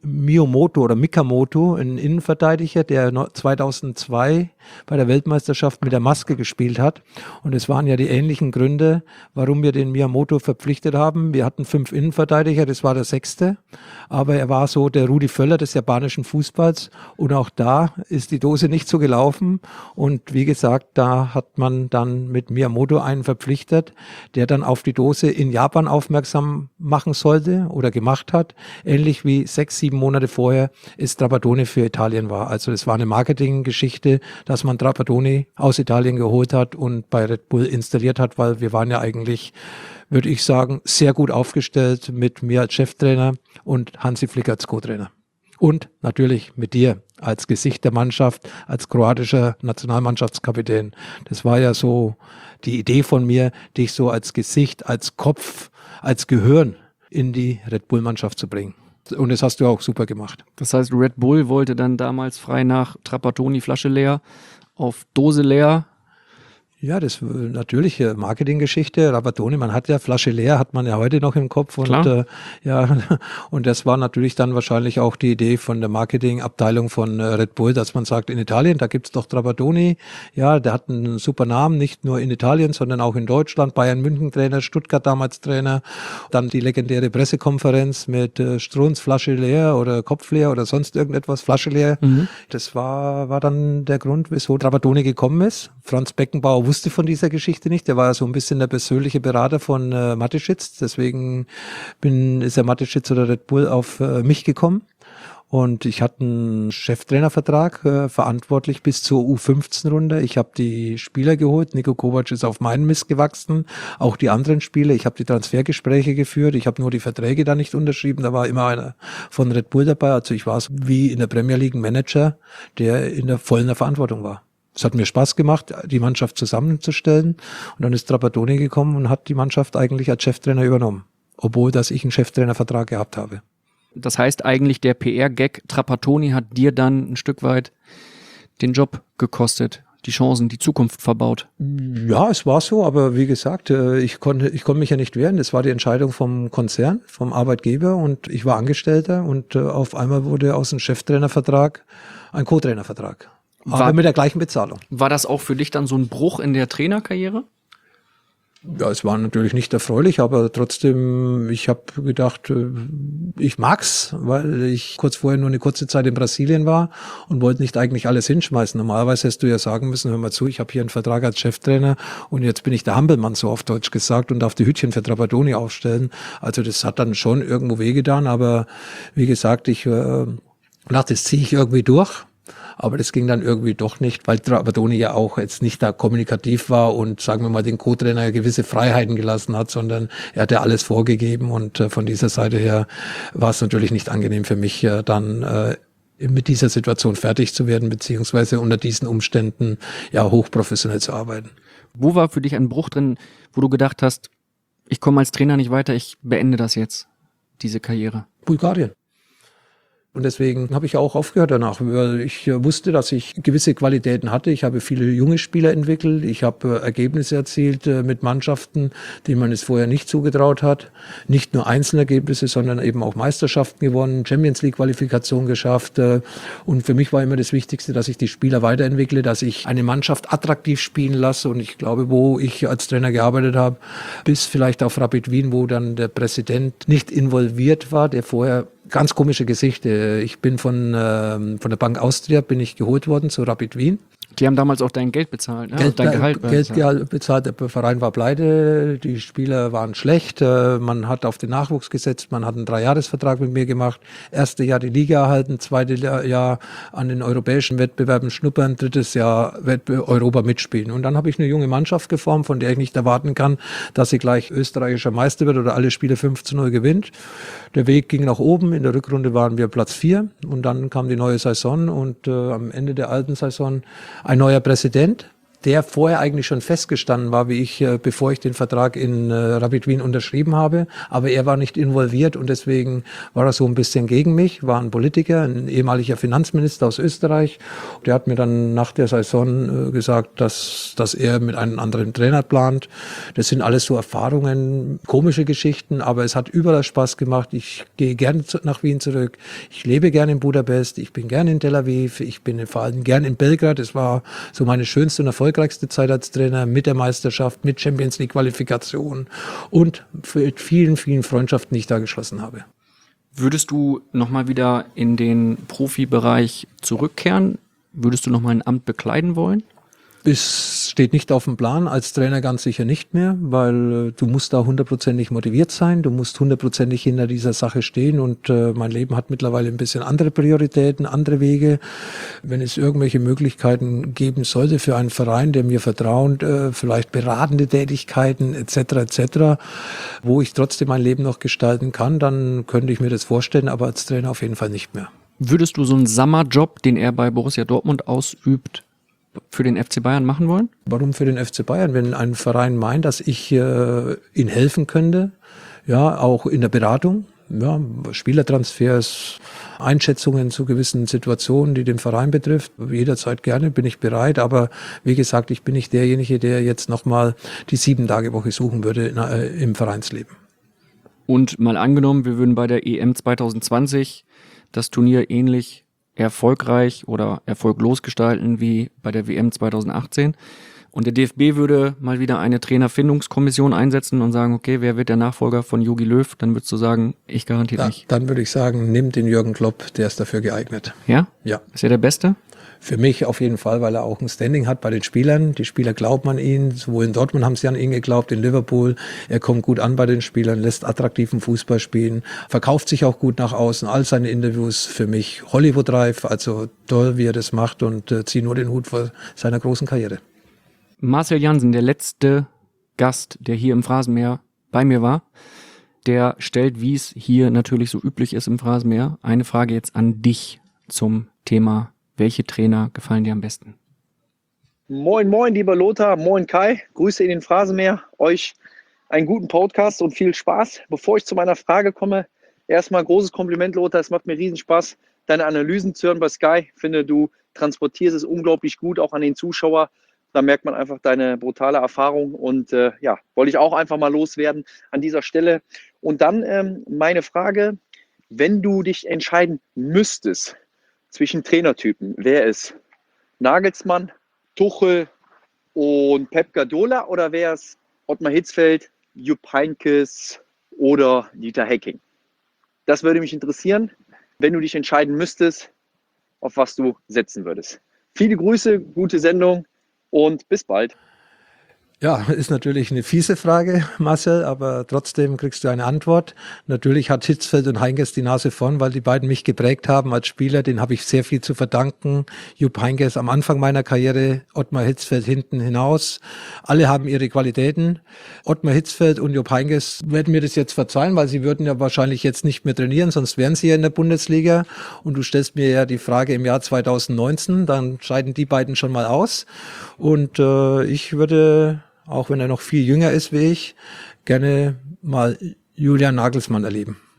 Mikamoto, ein Innenverteidiger, der 2002 bei der Weltmeisterschaft mit der Maske gespielt hat. Und es waren ja die ähnlichen Gründe, warum wir den Miyamoto verpflichtet haben. Wir hatten 5 Innenverteidiger, das war der 6. Aber er war so der Rudi Völler des japanischen Fußballs. Und auch da ist die Dose nicht so gelaufen. Und wie gesagt, da hat man dann mit Miyamoto einen verpflichtet, der dann auf die Dose in Japan aufmerksam machen sollte oder gemacht hat. Ähnlich wie 6-7 Monate vorher es Trapattoni für Italien war. Also es war eine Marketinggeschichte, dass man Trapattoni aus Italien geholt hat und bei Red Bull installiert hat, weil wir waren ja eigentlich, würde ich sagen, sehr gut aufgestellt mit mir als Cheftrainer und Hansi Flick als Co-Trainer. Und natürlich mit dir als Gesicht der Mannschaft, als kroatischer Nationalmannschaftskapitän. Das war ja so die Idee von mir, dich so als Gesicht, als Kopf, als Gehirn in die Red Bull-Mannschaft zu bringen. Und das hast du auch super gemacht. Das heißt, Red Bull wollte dann damals frei nach Trapattoni Flasche leer auf Dose leer. Ja, das natürlich Marketinggeschichte. Trapattoni, man hat ja Flasche leer, hat man ja heute noch im Kopf. Und und das war natürlich dann wahrscheinlich auch die Idee von der Marketingabteilung von Red Bull, dass man sagt, in Italien, da gibt's doch Trapattoni. Ja, der hat einen super Namen, nicht nur in Italien, sondern auch in Deutschland. Bayern München Trainer, Stuttgart damals Trainer. Dann die legendäre Pressekonferenz mit Strunz, Flasche leer oder Kopf leer oder sonst irgendetwas, Flasche leer. Das war dann der Grund, wieso Trapattoni gekommen ist. Franz Beckenbauer wusste von dieser Geschichte nicht. Der war ja so ein bisschen der persönliche Berater von Mateschitz. Deswegen ist der Mateschitz oder Red Bull auf mich gekommen. Und ich hatte einen Cheftrainervertrag, verantwortlich bis zur U15-Runde. Ich habe die Spieler geholt. Nico Kovac ist auf meinen Mist gewachsen. Auch die anderen Spieler. Ich habe die Transfergespräche geführt. Ich habe nur die Verträge da nicht unterschrieben. Da war immer einer von Red Bull dabei. Also ich war so wie in der Premier League ein Manager, der in der vollen Verantwortung war. Es hat mir Spaß gemacht, die Mannschaft zusammenzustellen. Und dann ist Trapattoni gekommen und hat die Mannschaft eigentlich als Cheftrainer übernommen. Obwohl, dass ich einen Cheftrainervertrag gehabt habe. Das heißt eigentlich, der PR-Gag Trapattoni hat dir dann ein Stück weit den Job gekostet, die Chancen, die Zukunft verbaut. Ja, es war so, aber wie gesagt, ich konnte mich ja nicht wehren. Das war die Entscheidung vom Konzern, vom Arbeitgeber und ich war Angestellter und auf einmal wurde aus dem Cheftrainervertrag ein Co-Trainervertrag. Aber mit der gleichen Bezahlung. War das auch für dich dann so ein Bruch in der Trainerkarriere? Ja, es war natürlich nicht erfreulich, aber trotzdem, ich habe gedacht, ich mag's, weil ich kurz vorher nur eine kurze Zeit in Brasilien war und wollte nicht eigentlich alles hinschmeißen. Normalerweise hättest du ja sagen müssen, hör mal zu, ich habe hier einen Vertrag als Cheftrainer und jetzt bin ich der Hampelmann, so auf Deutsch gesagt, und darf die Hütchen für Trapattoni aufstellen. Also das hat dann schon irgendwo wehgetan, aber wie gesagt, ich dachte, das ziehe ich irgendwie durch. Aber das ging dann irgendwie doch nicht, weil Trapattoni ja auch jetzt nicht da kommunikativ war und, sagen wir mal, den Co-Trainer gewisse Freiheiten gelassen hat, sondern er hat ja alles vorgegeben und von dieser Seite her war es natürlich nicht angenehm für mich, dann mit dieser Situation fertig zu werden, beziehungsweise unter diesen Umständen ja hochprofessionell zu arbeiten. Wo war für dich ein Bruch drin, wo du gedacht hast, ich komme als Trainer nicht weiter, ich beende das jetzt, diese Karriere? Bulgarien. Und deswegen habe ich auch aufgehört danach, weil ich wusste, dass ich gewisse Qualitäten hatte. Ich habe viele junge Spieler entwickelt. Ich habe Ergebnisse erzielt mit Mannschaften, denen man es vorher nicht zugetraut hat. Nicht nur Einzelergebnisse, sondern eben auch Meisterschaften gewonnen, Champions-League-Qualifikation geschafft. Und für mich war immer das Wichtigste, dass ich die Spieler weiterentwickle, dass ich eine Mannschaft attraktiv spielen lasse. Und ich glaube, wo ich als Trainer gearbeitet habe, bis vielleicht auf Rapid Wien, wo dann der Präsident nicht involviert war, der vorher ganz komische Geschichte. Ich bin von der Bank Austria bin ich geholt worden zu Rapid Wien. Die haben damals auch dein Geld bezahlt, ne? Dein Geld bezahlt, der Verein war pleite, die Spieler waren schlecht, man hat auf den Nachwuchs gesetzt, man hat einen 3-Jahres-Vertrag mit mir gemacht, erste Jahr die Liga erhalten, zweite Jahr an den europäischen Wettbewerben schnuppern, drittes Jahr Europa mitspielen. Und dann habe ich eine junge Mannschaft geformt, von der ich nicht erwarten kann, dass sie gleich österreichischer Meister wird oder alle Spiele 5-0 gewinnt. Der Weg ging nach oben, in der Rückrunde waren wir Platz 4 und dann kam die neue Saison und am Ende der alten Saison ein neuer Präsident, der vorher eigentlich schon festgestanden war, wie ich, bevor ich den Vertrag in Rapid Wien unterschrieben habe. Aber er war nicht involviert und deswegen war er so ein bisschen gegen mich, war ein Politiker, ein ehemaliger Finanzminister aus Österreich. Der hat mir dann nach der Saison gesagt, dass er mit einem anderen Trainer plant. Das sind alles so Erfahrungen, komische Geschichten, aber es hat überall Spaß gemacht. Ich gehe gerne nach Wien zurück. Ich lebe gerne in Budapest, ich bin gerne in Tel Aviv, ich bin vor allem gerne in Belgrad. Es war so meine schönste und erfolgreichste Zeit als Trainer mit der Meisterschaft, mit Champions League Qualifikation und mit vielen, vielen Freundschaften, die ich da geschlossen habe. Würdest du nochmal wieder in den Profibereich zurückkehren? Würdest du nochmal ein Amt bekleiden wollen? Es steht nicht auf dem Plan, als Trainer ganz sicher nicht mehr, weil du musst da 100%ig motiviert sein, du musst 100%ig hinter dieser Sache stehen und mein Leben hat mittlerweile ein bisschen andere Prioritäten, andere Wege. Wenn es irgendwelche Möglichkeiten geben sollte für einen Verein, der mir vertraut, vielleicht beratende Tätigkeiten etc., wo ich trotzdem mein Leben noch gestalten kann, dann könnte ich mir das vorstellen, aber als Trainer auf jeden Fall nicht mehr. Würdest du so einen Sommerjob, den er bei Borussia Dortmund ausübt, für den FC Bayern machen wollen? Warum für den FC Bayern? Wenn ein Verein meint, dass ich ihnen helfen könnte, ja, auch in der Beratung, ja, Spielertransfers, Einschätzungen zu gewissen Situationen, die den Verein betrifft, jederzeit gerne, bin ich bereit, aber wie gesagt, ich bin nicht derjenige, der jetzt nochmal die 7-Tage-Woche suchen würde im Vereinsleben. Und mal angenommen, wir würden bei der EM 2020 das Turnier ähnlich erfolgreich oder erfolglos gestalten wie bei der WM 2018. Und der DFB würde mal wieder eine Trainerfindungskommission einsetzen und sagen, okay, wer wird der Nachfolger von Jogi Löw? Dann würdest du sagen, ich garantiere nicht. Dann würde ich sagen, nimm den Jürgen Klopp, der ist dafür geeignet. Ja? Ja. Ist er der Beste? Für mich auf jeden Fall, weil er auch ein Standing hat bei den Spielern. Die Spieler glauben an ihn. Sowohl in Dortmund haben sie an ihn geglaubt, in Liverpool. Er kommt gut an bei den Spielern, lässt attraktiven Fußball spielen, verkauft sich auch gut nach außen. All seine Interviews für mich Hollywood-reif, also toll, wie er das macht und ziehe nur den Hut vor seiner großen Karriere. Marcel Jansen, der letzte Gast, der hier im Phrasenmäher bei mir war, der stellt, wie es hier natürlich so üblich ist im Phrasenmäher, eine Frage jetzt an dich zum Thema: Welche Trainer gefallen dir am besten? Moin, moin, lieber Lothar, moin Kai, Grüße in den Phrasenmäher, euch einen guten Podcast und viel Spaß. Bevor ich zu meiner Frage komme, erstmal großes Kompliment, Lothar, es macht mir riesen Spaß, deine Analysen zu hören bei Sky. Ich finde, du transportierst es unglaublich gut, auch an den Zuschauer. Da merkt man einfach deine brutale Erfahrung und ja, wollte ich auch einfach mal loswerden an dieser Stelle. Und dann meine Frage, wenn du dich entscheiden müsstest zwischen Trainertypen, wer ist Nagelsmann, Tuchel und Pep Guardiola oder wäre es Ottmar Hitzfeld, Jupp Heynckes oder Dieter Hecking? Das würde mich interessieren, wenn du dich entscheiden müsstest, auf was du setzen würdest. Viele Grüße, gute Sendung und bis bald. Ja, ist natürlich eine fiese Frage, Marcel, aber trotzdem kriegst du eine Antwort. Natürlich hat Hitzfeld und Heynckes die Nase vorn, weil die beiden mich geprägt haben als Spieler. Den habe ich sehr viel zu verdanken. Jupp Heynckes am Anfang meiner Karriere, Ottmar Hitzfeld hinten hinaus. Alle haben ihre Qualitäten. Ottmar Hitzfeld und Jupp Heynckes werden mir das jetzt verzeihen, weil sie würden ja wahrscheinlich jetzt nicht mehr trainieren, sonst wären sie ja in der Bundesliga. Und du stellst mir ja die Frage im Jahr 2019, dann scheiden die beiden schon mal aus. Und ich würde, auch wenn er noch viel jünger ist wie ich, gerne mal Julian Nagelsmann erleben.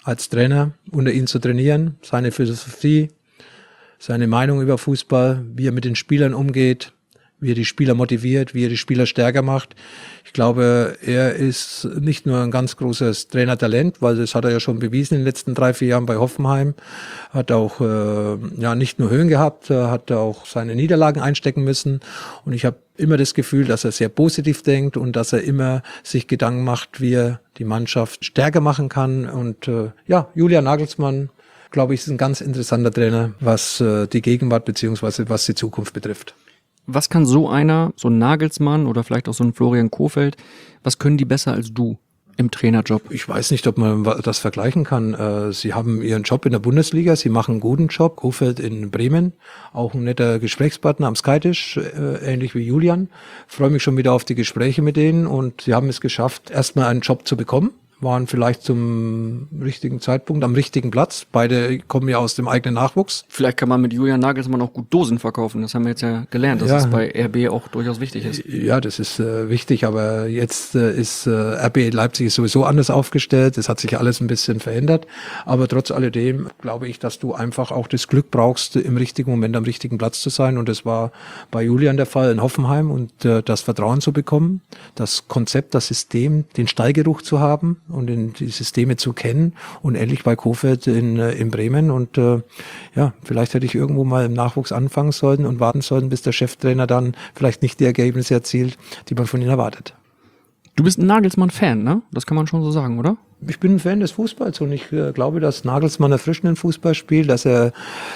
als Trainer, unter ihm zu trainieren, seine Philosophie, seine Meinung über Fußball, wie er mit den Spielern umgeht, wie er die Spieler motiviert, wie er die Spieler stärker macht. Ich glaube, er ist nicht nur ein ganz großes Trainertalent, weil das hat er ja schon bewiesen in den letzten 3-4 Jahren bei Hoffenheim. Hat auch nicht nur Höhen gehabt, hat auch seine Niederlagen einstecken müssen. Und ich habe immer das Gefühl, dass er sehr positiv denkt und dass er immer sich Gedanken macht, wie er die Mannschaft stärker machen kann. Und Julian Nagelsmann, glaube ich, ist ein ganz interessanter Trainer, was die Gegenwart beziehungsweise was die Zukunft betrifft. Was kann so einer, so ein Nagelsmann oder vielleicht auch so ein Florian Kohfeldt, was können die besser als du im Trainerjob? Ich weiß nicht, ob man das vergleichen kann. Sie haben ihren Job in der Bundesliga, sie machen einen guten Job. Kohfeldt in Bremen, auch ein netter Gesprächspartner am Skytisch, ähnlich wie Julian. Freue mich schon wieder auf die Gespräche mit denen und sie haben es geschafft, erstmal einen Job zu bekommen. Waren vielleicht zum richtigen Zeitpunkt am richtigen Platz. Beide kommen ja aus dem eigenen Nachwuchs. Vielleicht kann man mit Julian Nagelsmann auch gut Dosen verkaufen. Das haben wir jetzt ja gelernt, dass es bei RB auch durchaus wichtig ist. Ja, das ist wichtig, aber jetzt ist RB Leipzig sowieso anders aufgestellt. Es hat sich alles ein bisschen verändert. Aber trotz alledem glaube ich, dass du einfach auch das Glück brauchst, im richtigen Moment am richtigen Platz zu sein. Und das war bei Julian der Fall in Hoffenheim und das Vertrauen zu bekommen, das Konzept, das System, den Stallgeruch zu haben und die Systeme zu kennen und ähnlich bei Kohfeldt in Bremen und vielleicht hätte ich irgendwo mal im Nachwuchs anfangen sollen und warten sollen, bis der Cheftrainer dann vielleicht nicht die Ergebnisse erzielt, die man von ihm erwartet. Du bist ein Nagelsmann-Fan, ne? Das kann man schon so sagen, oder? Ich bin ein Fan des Fußballs und ich glaube, dass Nagelsmann erfrischenden Fußball spielt, dass er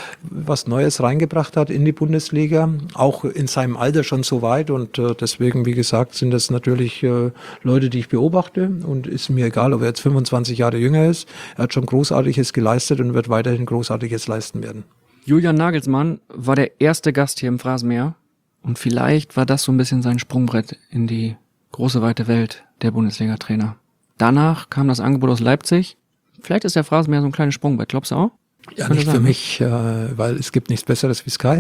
was Neues reingebracht hat in die Bundesliga, auch in seinem Alter schon so weit und deswegen, wie gesagt, sind das natürlich Leute, die ich beobachte und ist mir egal, ob er jetzt 25 Jahre jünger ist. Er hat schon Großartiges geleistet und wird weiterhin Großartiges leisten werden. Julian Nagelsmann war der erste Gast hier im Phrasenmäher und vielleicht war das so ein bisschen sein Sprungbrett in die große, weite Welt der Bundesliga-Trainer. Danach kam das Angebot aus Leipzig. Vielleicht ist der Phrasenmäher so ein kleines Sprungbrett, glaubst du auch? Ja, nicht für mich, weil es gibt nichts Besseres wie Sky.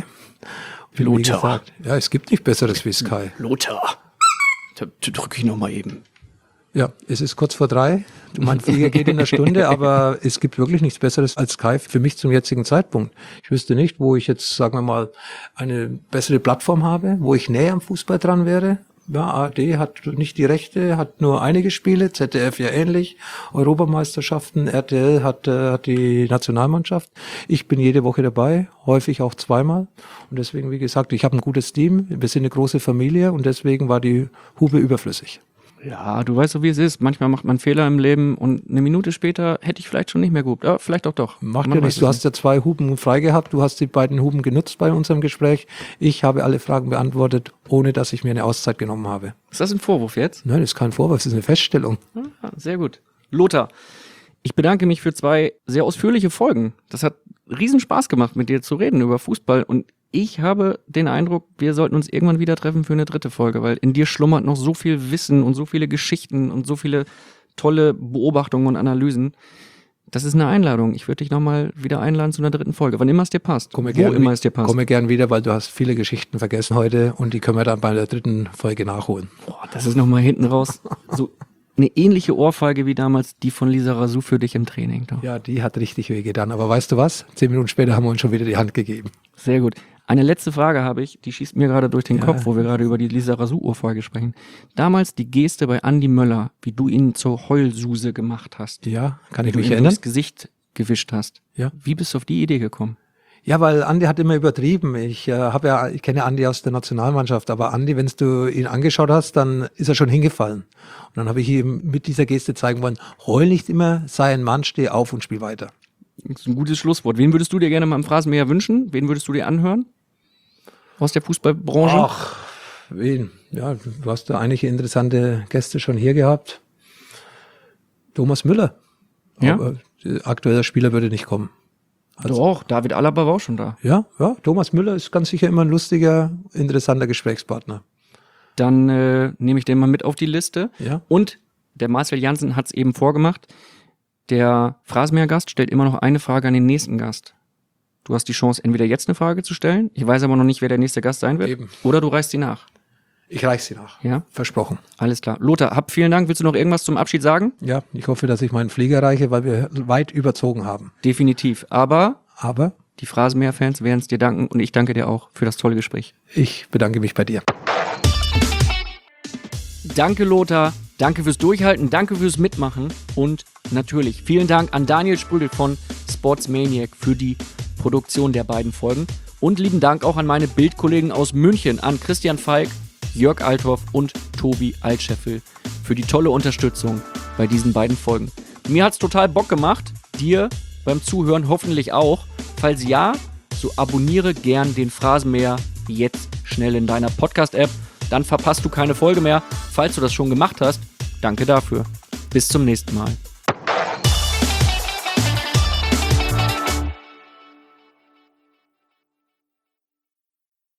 Lothar. Ja, es gibt nichts Besseres wie Sky. Lothar. Da drücke ich nochmal eben. Ja, es ist kurz vor 3. Mein Flieger geht in einer Stunde, aber es gibt wirklich nichts Besseres als Sky für mich zum jetzigen Zeitpunkt. Ich wüsste nicht, wo ich jetzt, sagen wir mal, eine bessere Plattform habe, wo ich näher am Fußball dran wäre. Ja, ARD hat nicht die Rechte, hat nur einige Spiele, ZDF ja ähnlich, Europameisterschaften, RTL hat die Nationalmannschaft. Ich bin jede Woche dabei, häufig auch zweimal und deswegen, wie gesagt, ich habe ein gutes Team, wir sind eine große Familie und deswegen war die Hupe überflüssig. Ja, du weißt doch, wie es ist. Manchmal macht man Fehler im Leben und eine Minute später hätte ich vielleicht schon nicht mehr gehupt. Ja, vielleicht auch doch. Macht ja nichts. Du hast ja 2 Hupen frei gehabt. Du hast die beiden Hupen genutzt bei unserem Gespräch. Ich habe alle Fragen beantwortet, ohne dass ich mir eine Auszeit genommen habe. Ist das ein Vorwurf jetzt? Nein, das ist kein Vorwurf. Das ist eine Feststellung. Ah, sehr gut. Lothar, ich bedanke mich für 2 sehr ausführliche Folgen. Das hat riesen Spaß gemacht, mit dir zu reden über Fußball und ich habe den Eindruck, wir sollten uns irgendwann wieder treffen für eine 3. Folge, weil in dir schlummert noch so viel Wissen und so viele Geschichten und so viele tolle Beobachtungen und Analysen. Das ist eine Einladung. Ich würde dich nochmal wieder einladen zu einer 3. Folge, wann immer es dir passt. Komme gern wieder, weil du hast viele Geschichten vergessen heute und die können wir dann bei der 3. Folge nachholen. Boah, das ist nochmal hinten raus so eine ähnliche Ohrfeige wie damals die von Lisa Razou für dich im Training. Doch. Ja, die hat richtig wehgetan. Aber weißt du was? 10 Minuten später haben wir uns schon wieder die Hand gegeben. Sehr gut. Eine letzte Frage habe ich, die schießt mir gerade durch den Kopf, wo wir gerade über die Lisa Razou-Ohrfeige sprechen. Damals die Geste bei Andi Möller, wie du ihn zur Heulsuse gemacht hast. Ja, kann ich mich erinnern. Durchs Gesicht gewischt hast. Ja. Wie bist du auf die Idee gekommen? Ja, weil Andi hat immer übertrieben. Ich kenne Andi aus der Nationalmannschaft, aber Andi, wenn du ihn angeschaut hast, dann ist er schon hingefallen. Und dann habe ich ihm mit dieser Geste zeigen wollen, heul nicht immer, sei ein Mann, steh auf und spiel weiter. Das ist ein gutes Schlusswort. Wen würdest du dir gerne mal im Phrasenmäher wünschen? Wen würdest du dir anhören? Aus der Fußballbranche? Ach, wen? Ja, du hast da einige interessante Gäste schon hier gehabt. Thomas Müller. Ja? Aber aktueller Spieler würde nicht kommen. Also, doch, David Alaba war auch schon da. Ja, Thomas Müller ist ganz sicher immer ein lustiger, interessanter Gesprächspartner. Dann nehme ich den mal mit auf die Liste. Ja. Und der Marcel Janssen hat es eben vorgemacht. Der Phrasenmäher-Gast stellt immer noch eine Frage an den nächsten Gast. Du hast die Chance, entweder jetzt eine Frage zu stellen, ich weiß aber noch nicht, wer der nächste Gast sein wird, Eben. oder du reichst sie nach. Ich reiche sie nach. Ja? Versprochen. Alles klar. Lothar, vielen Dank. Willst du noch irgendwas zum Abschied sagen? Ja, ich hoffe, dass ich meinen Flieger erreiche, weil wir weit überzogen haben. Definitiv. Aber die Phrasenmäher-Fans werden es dir danken und ich danke dir auch für das tolle Gespräch. Ich bedanke mich bei dir. Danke, Lothar. Danke fürs Durchhalten. Danke fürs Mitmachen. Und natürlich vielen Dank an Daniel Sprügel von Sportsmaniac für die Produktion der beiden Folgen. Und lieben Dank auch an meine Bildkollegen aus München, an Christian Falk, Jörg Althoff und Tobi Altscheffel für die tolle Unterstützung bei diesen beiden Folgen. Mir hat's total Bock gemacht, dir beim Zuhören hoffentlich auch. Falls ja, so abonniere gern den Phrasenmäher jetzt schnell in deiner Podcast-App. Dann verpasst du keine Folge mehr. Falls du das schon gemacht hast, danke dafür. Bis zum nächsten Mal.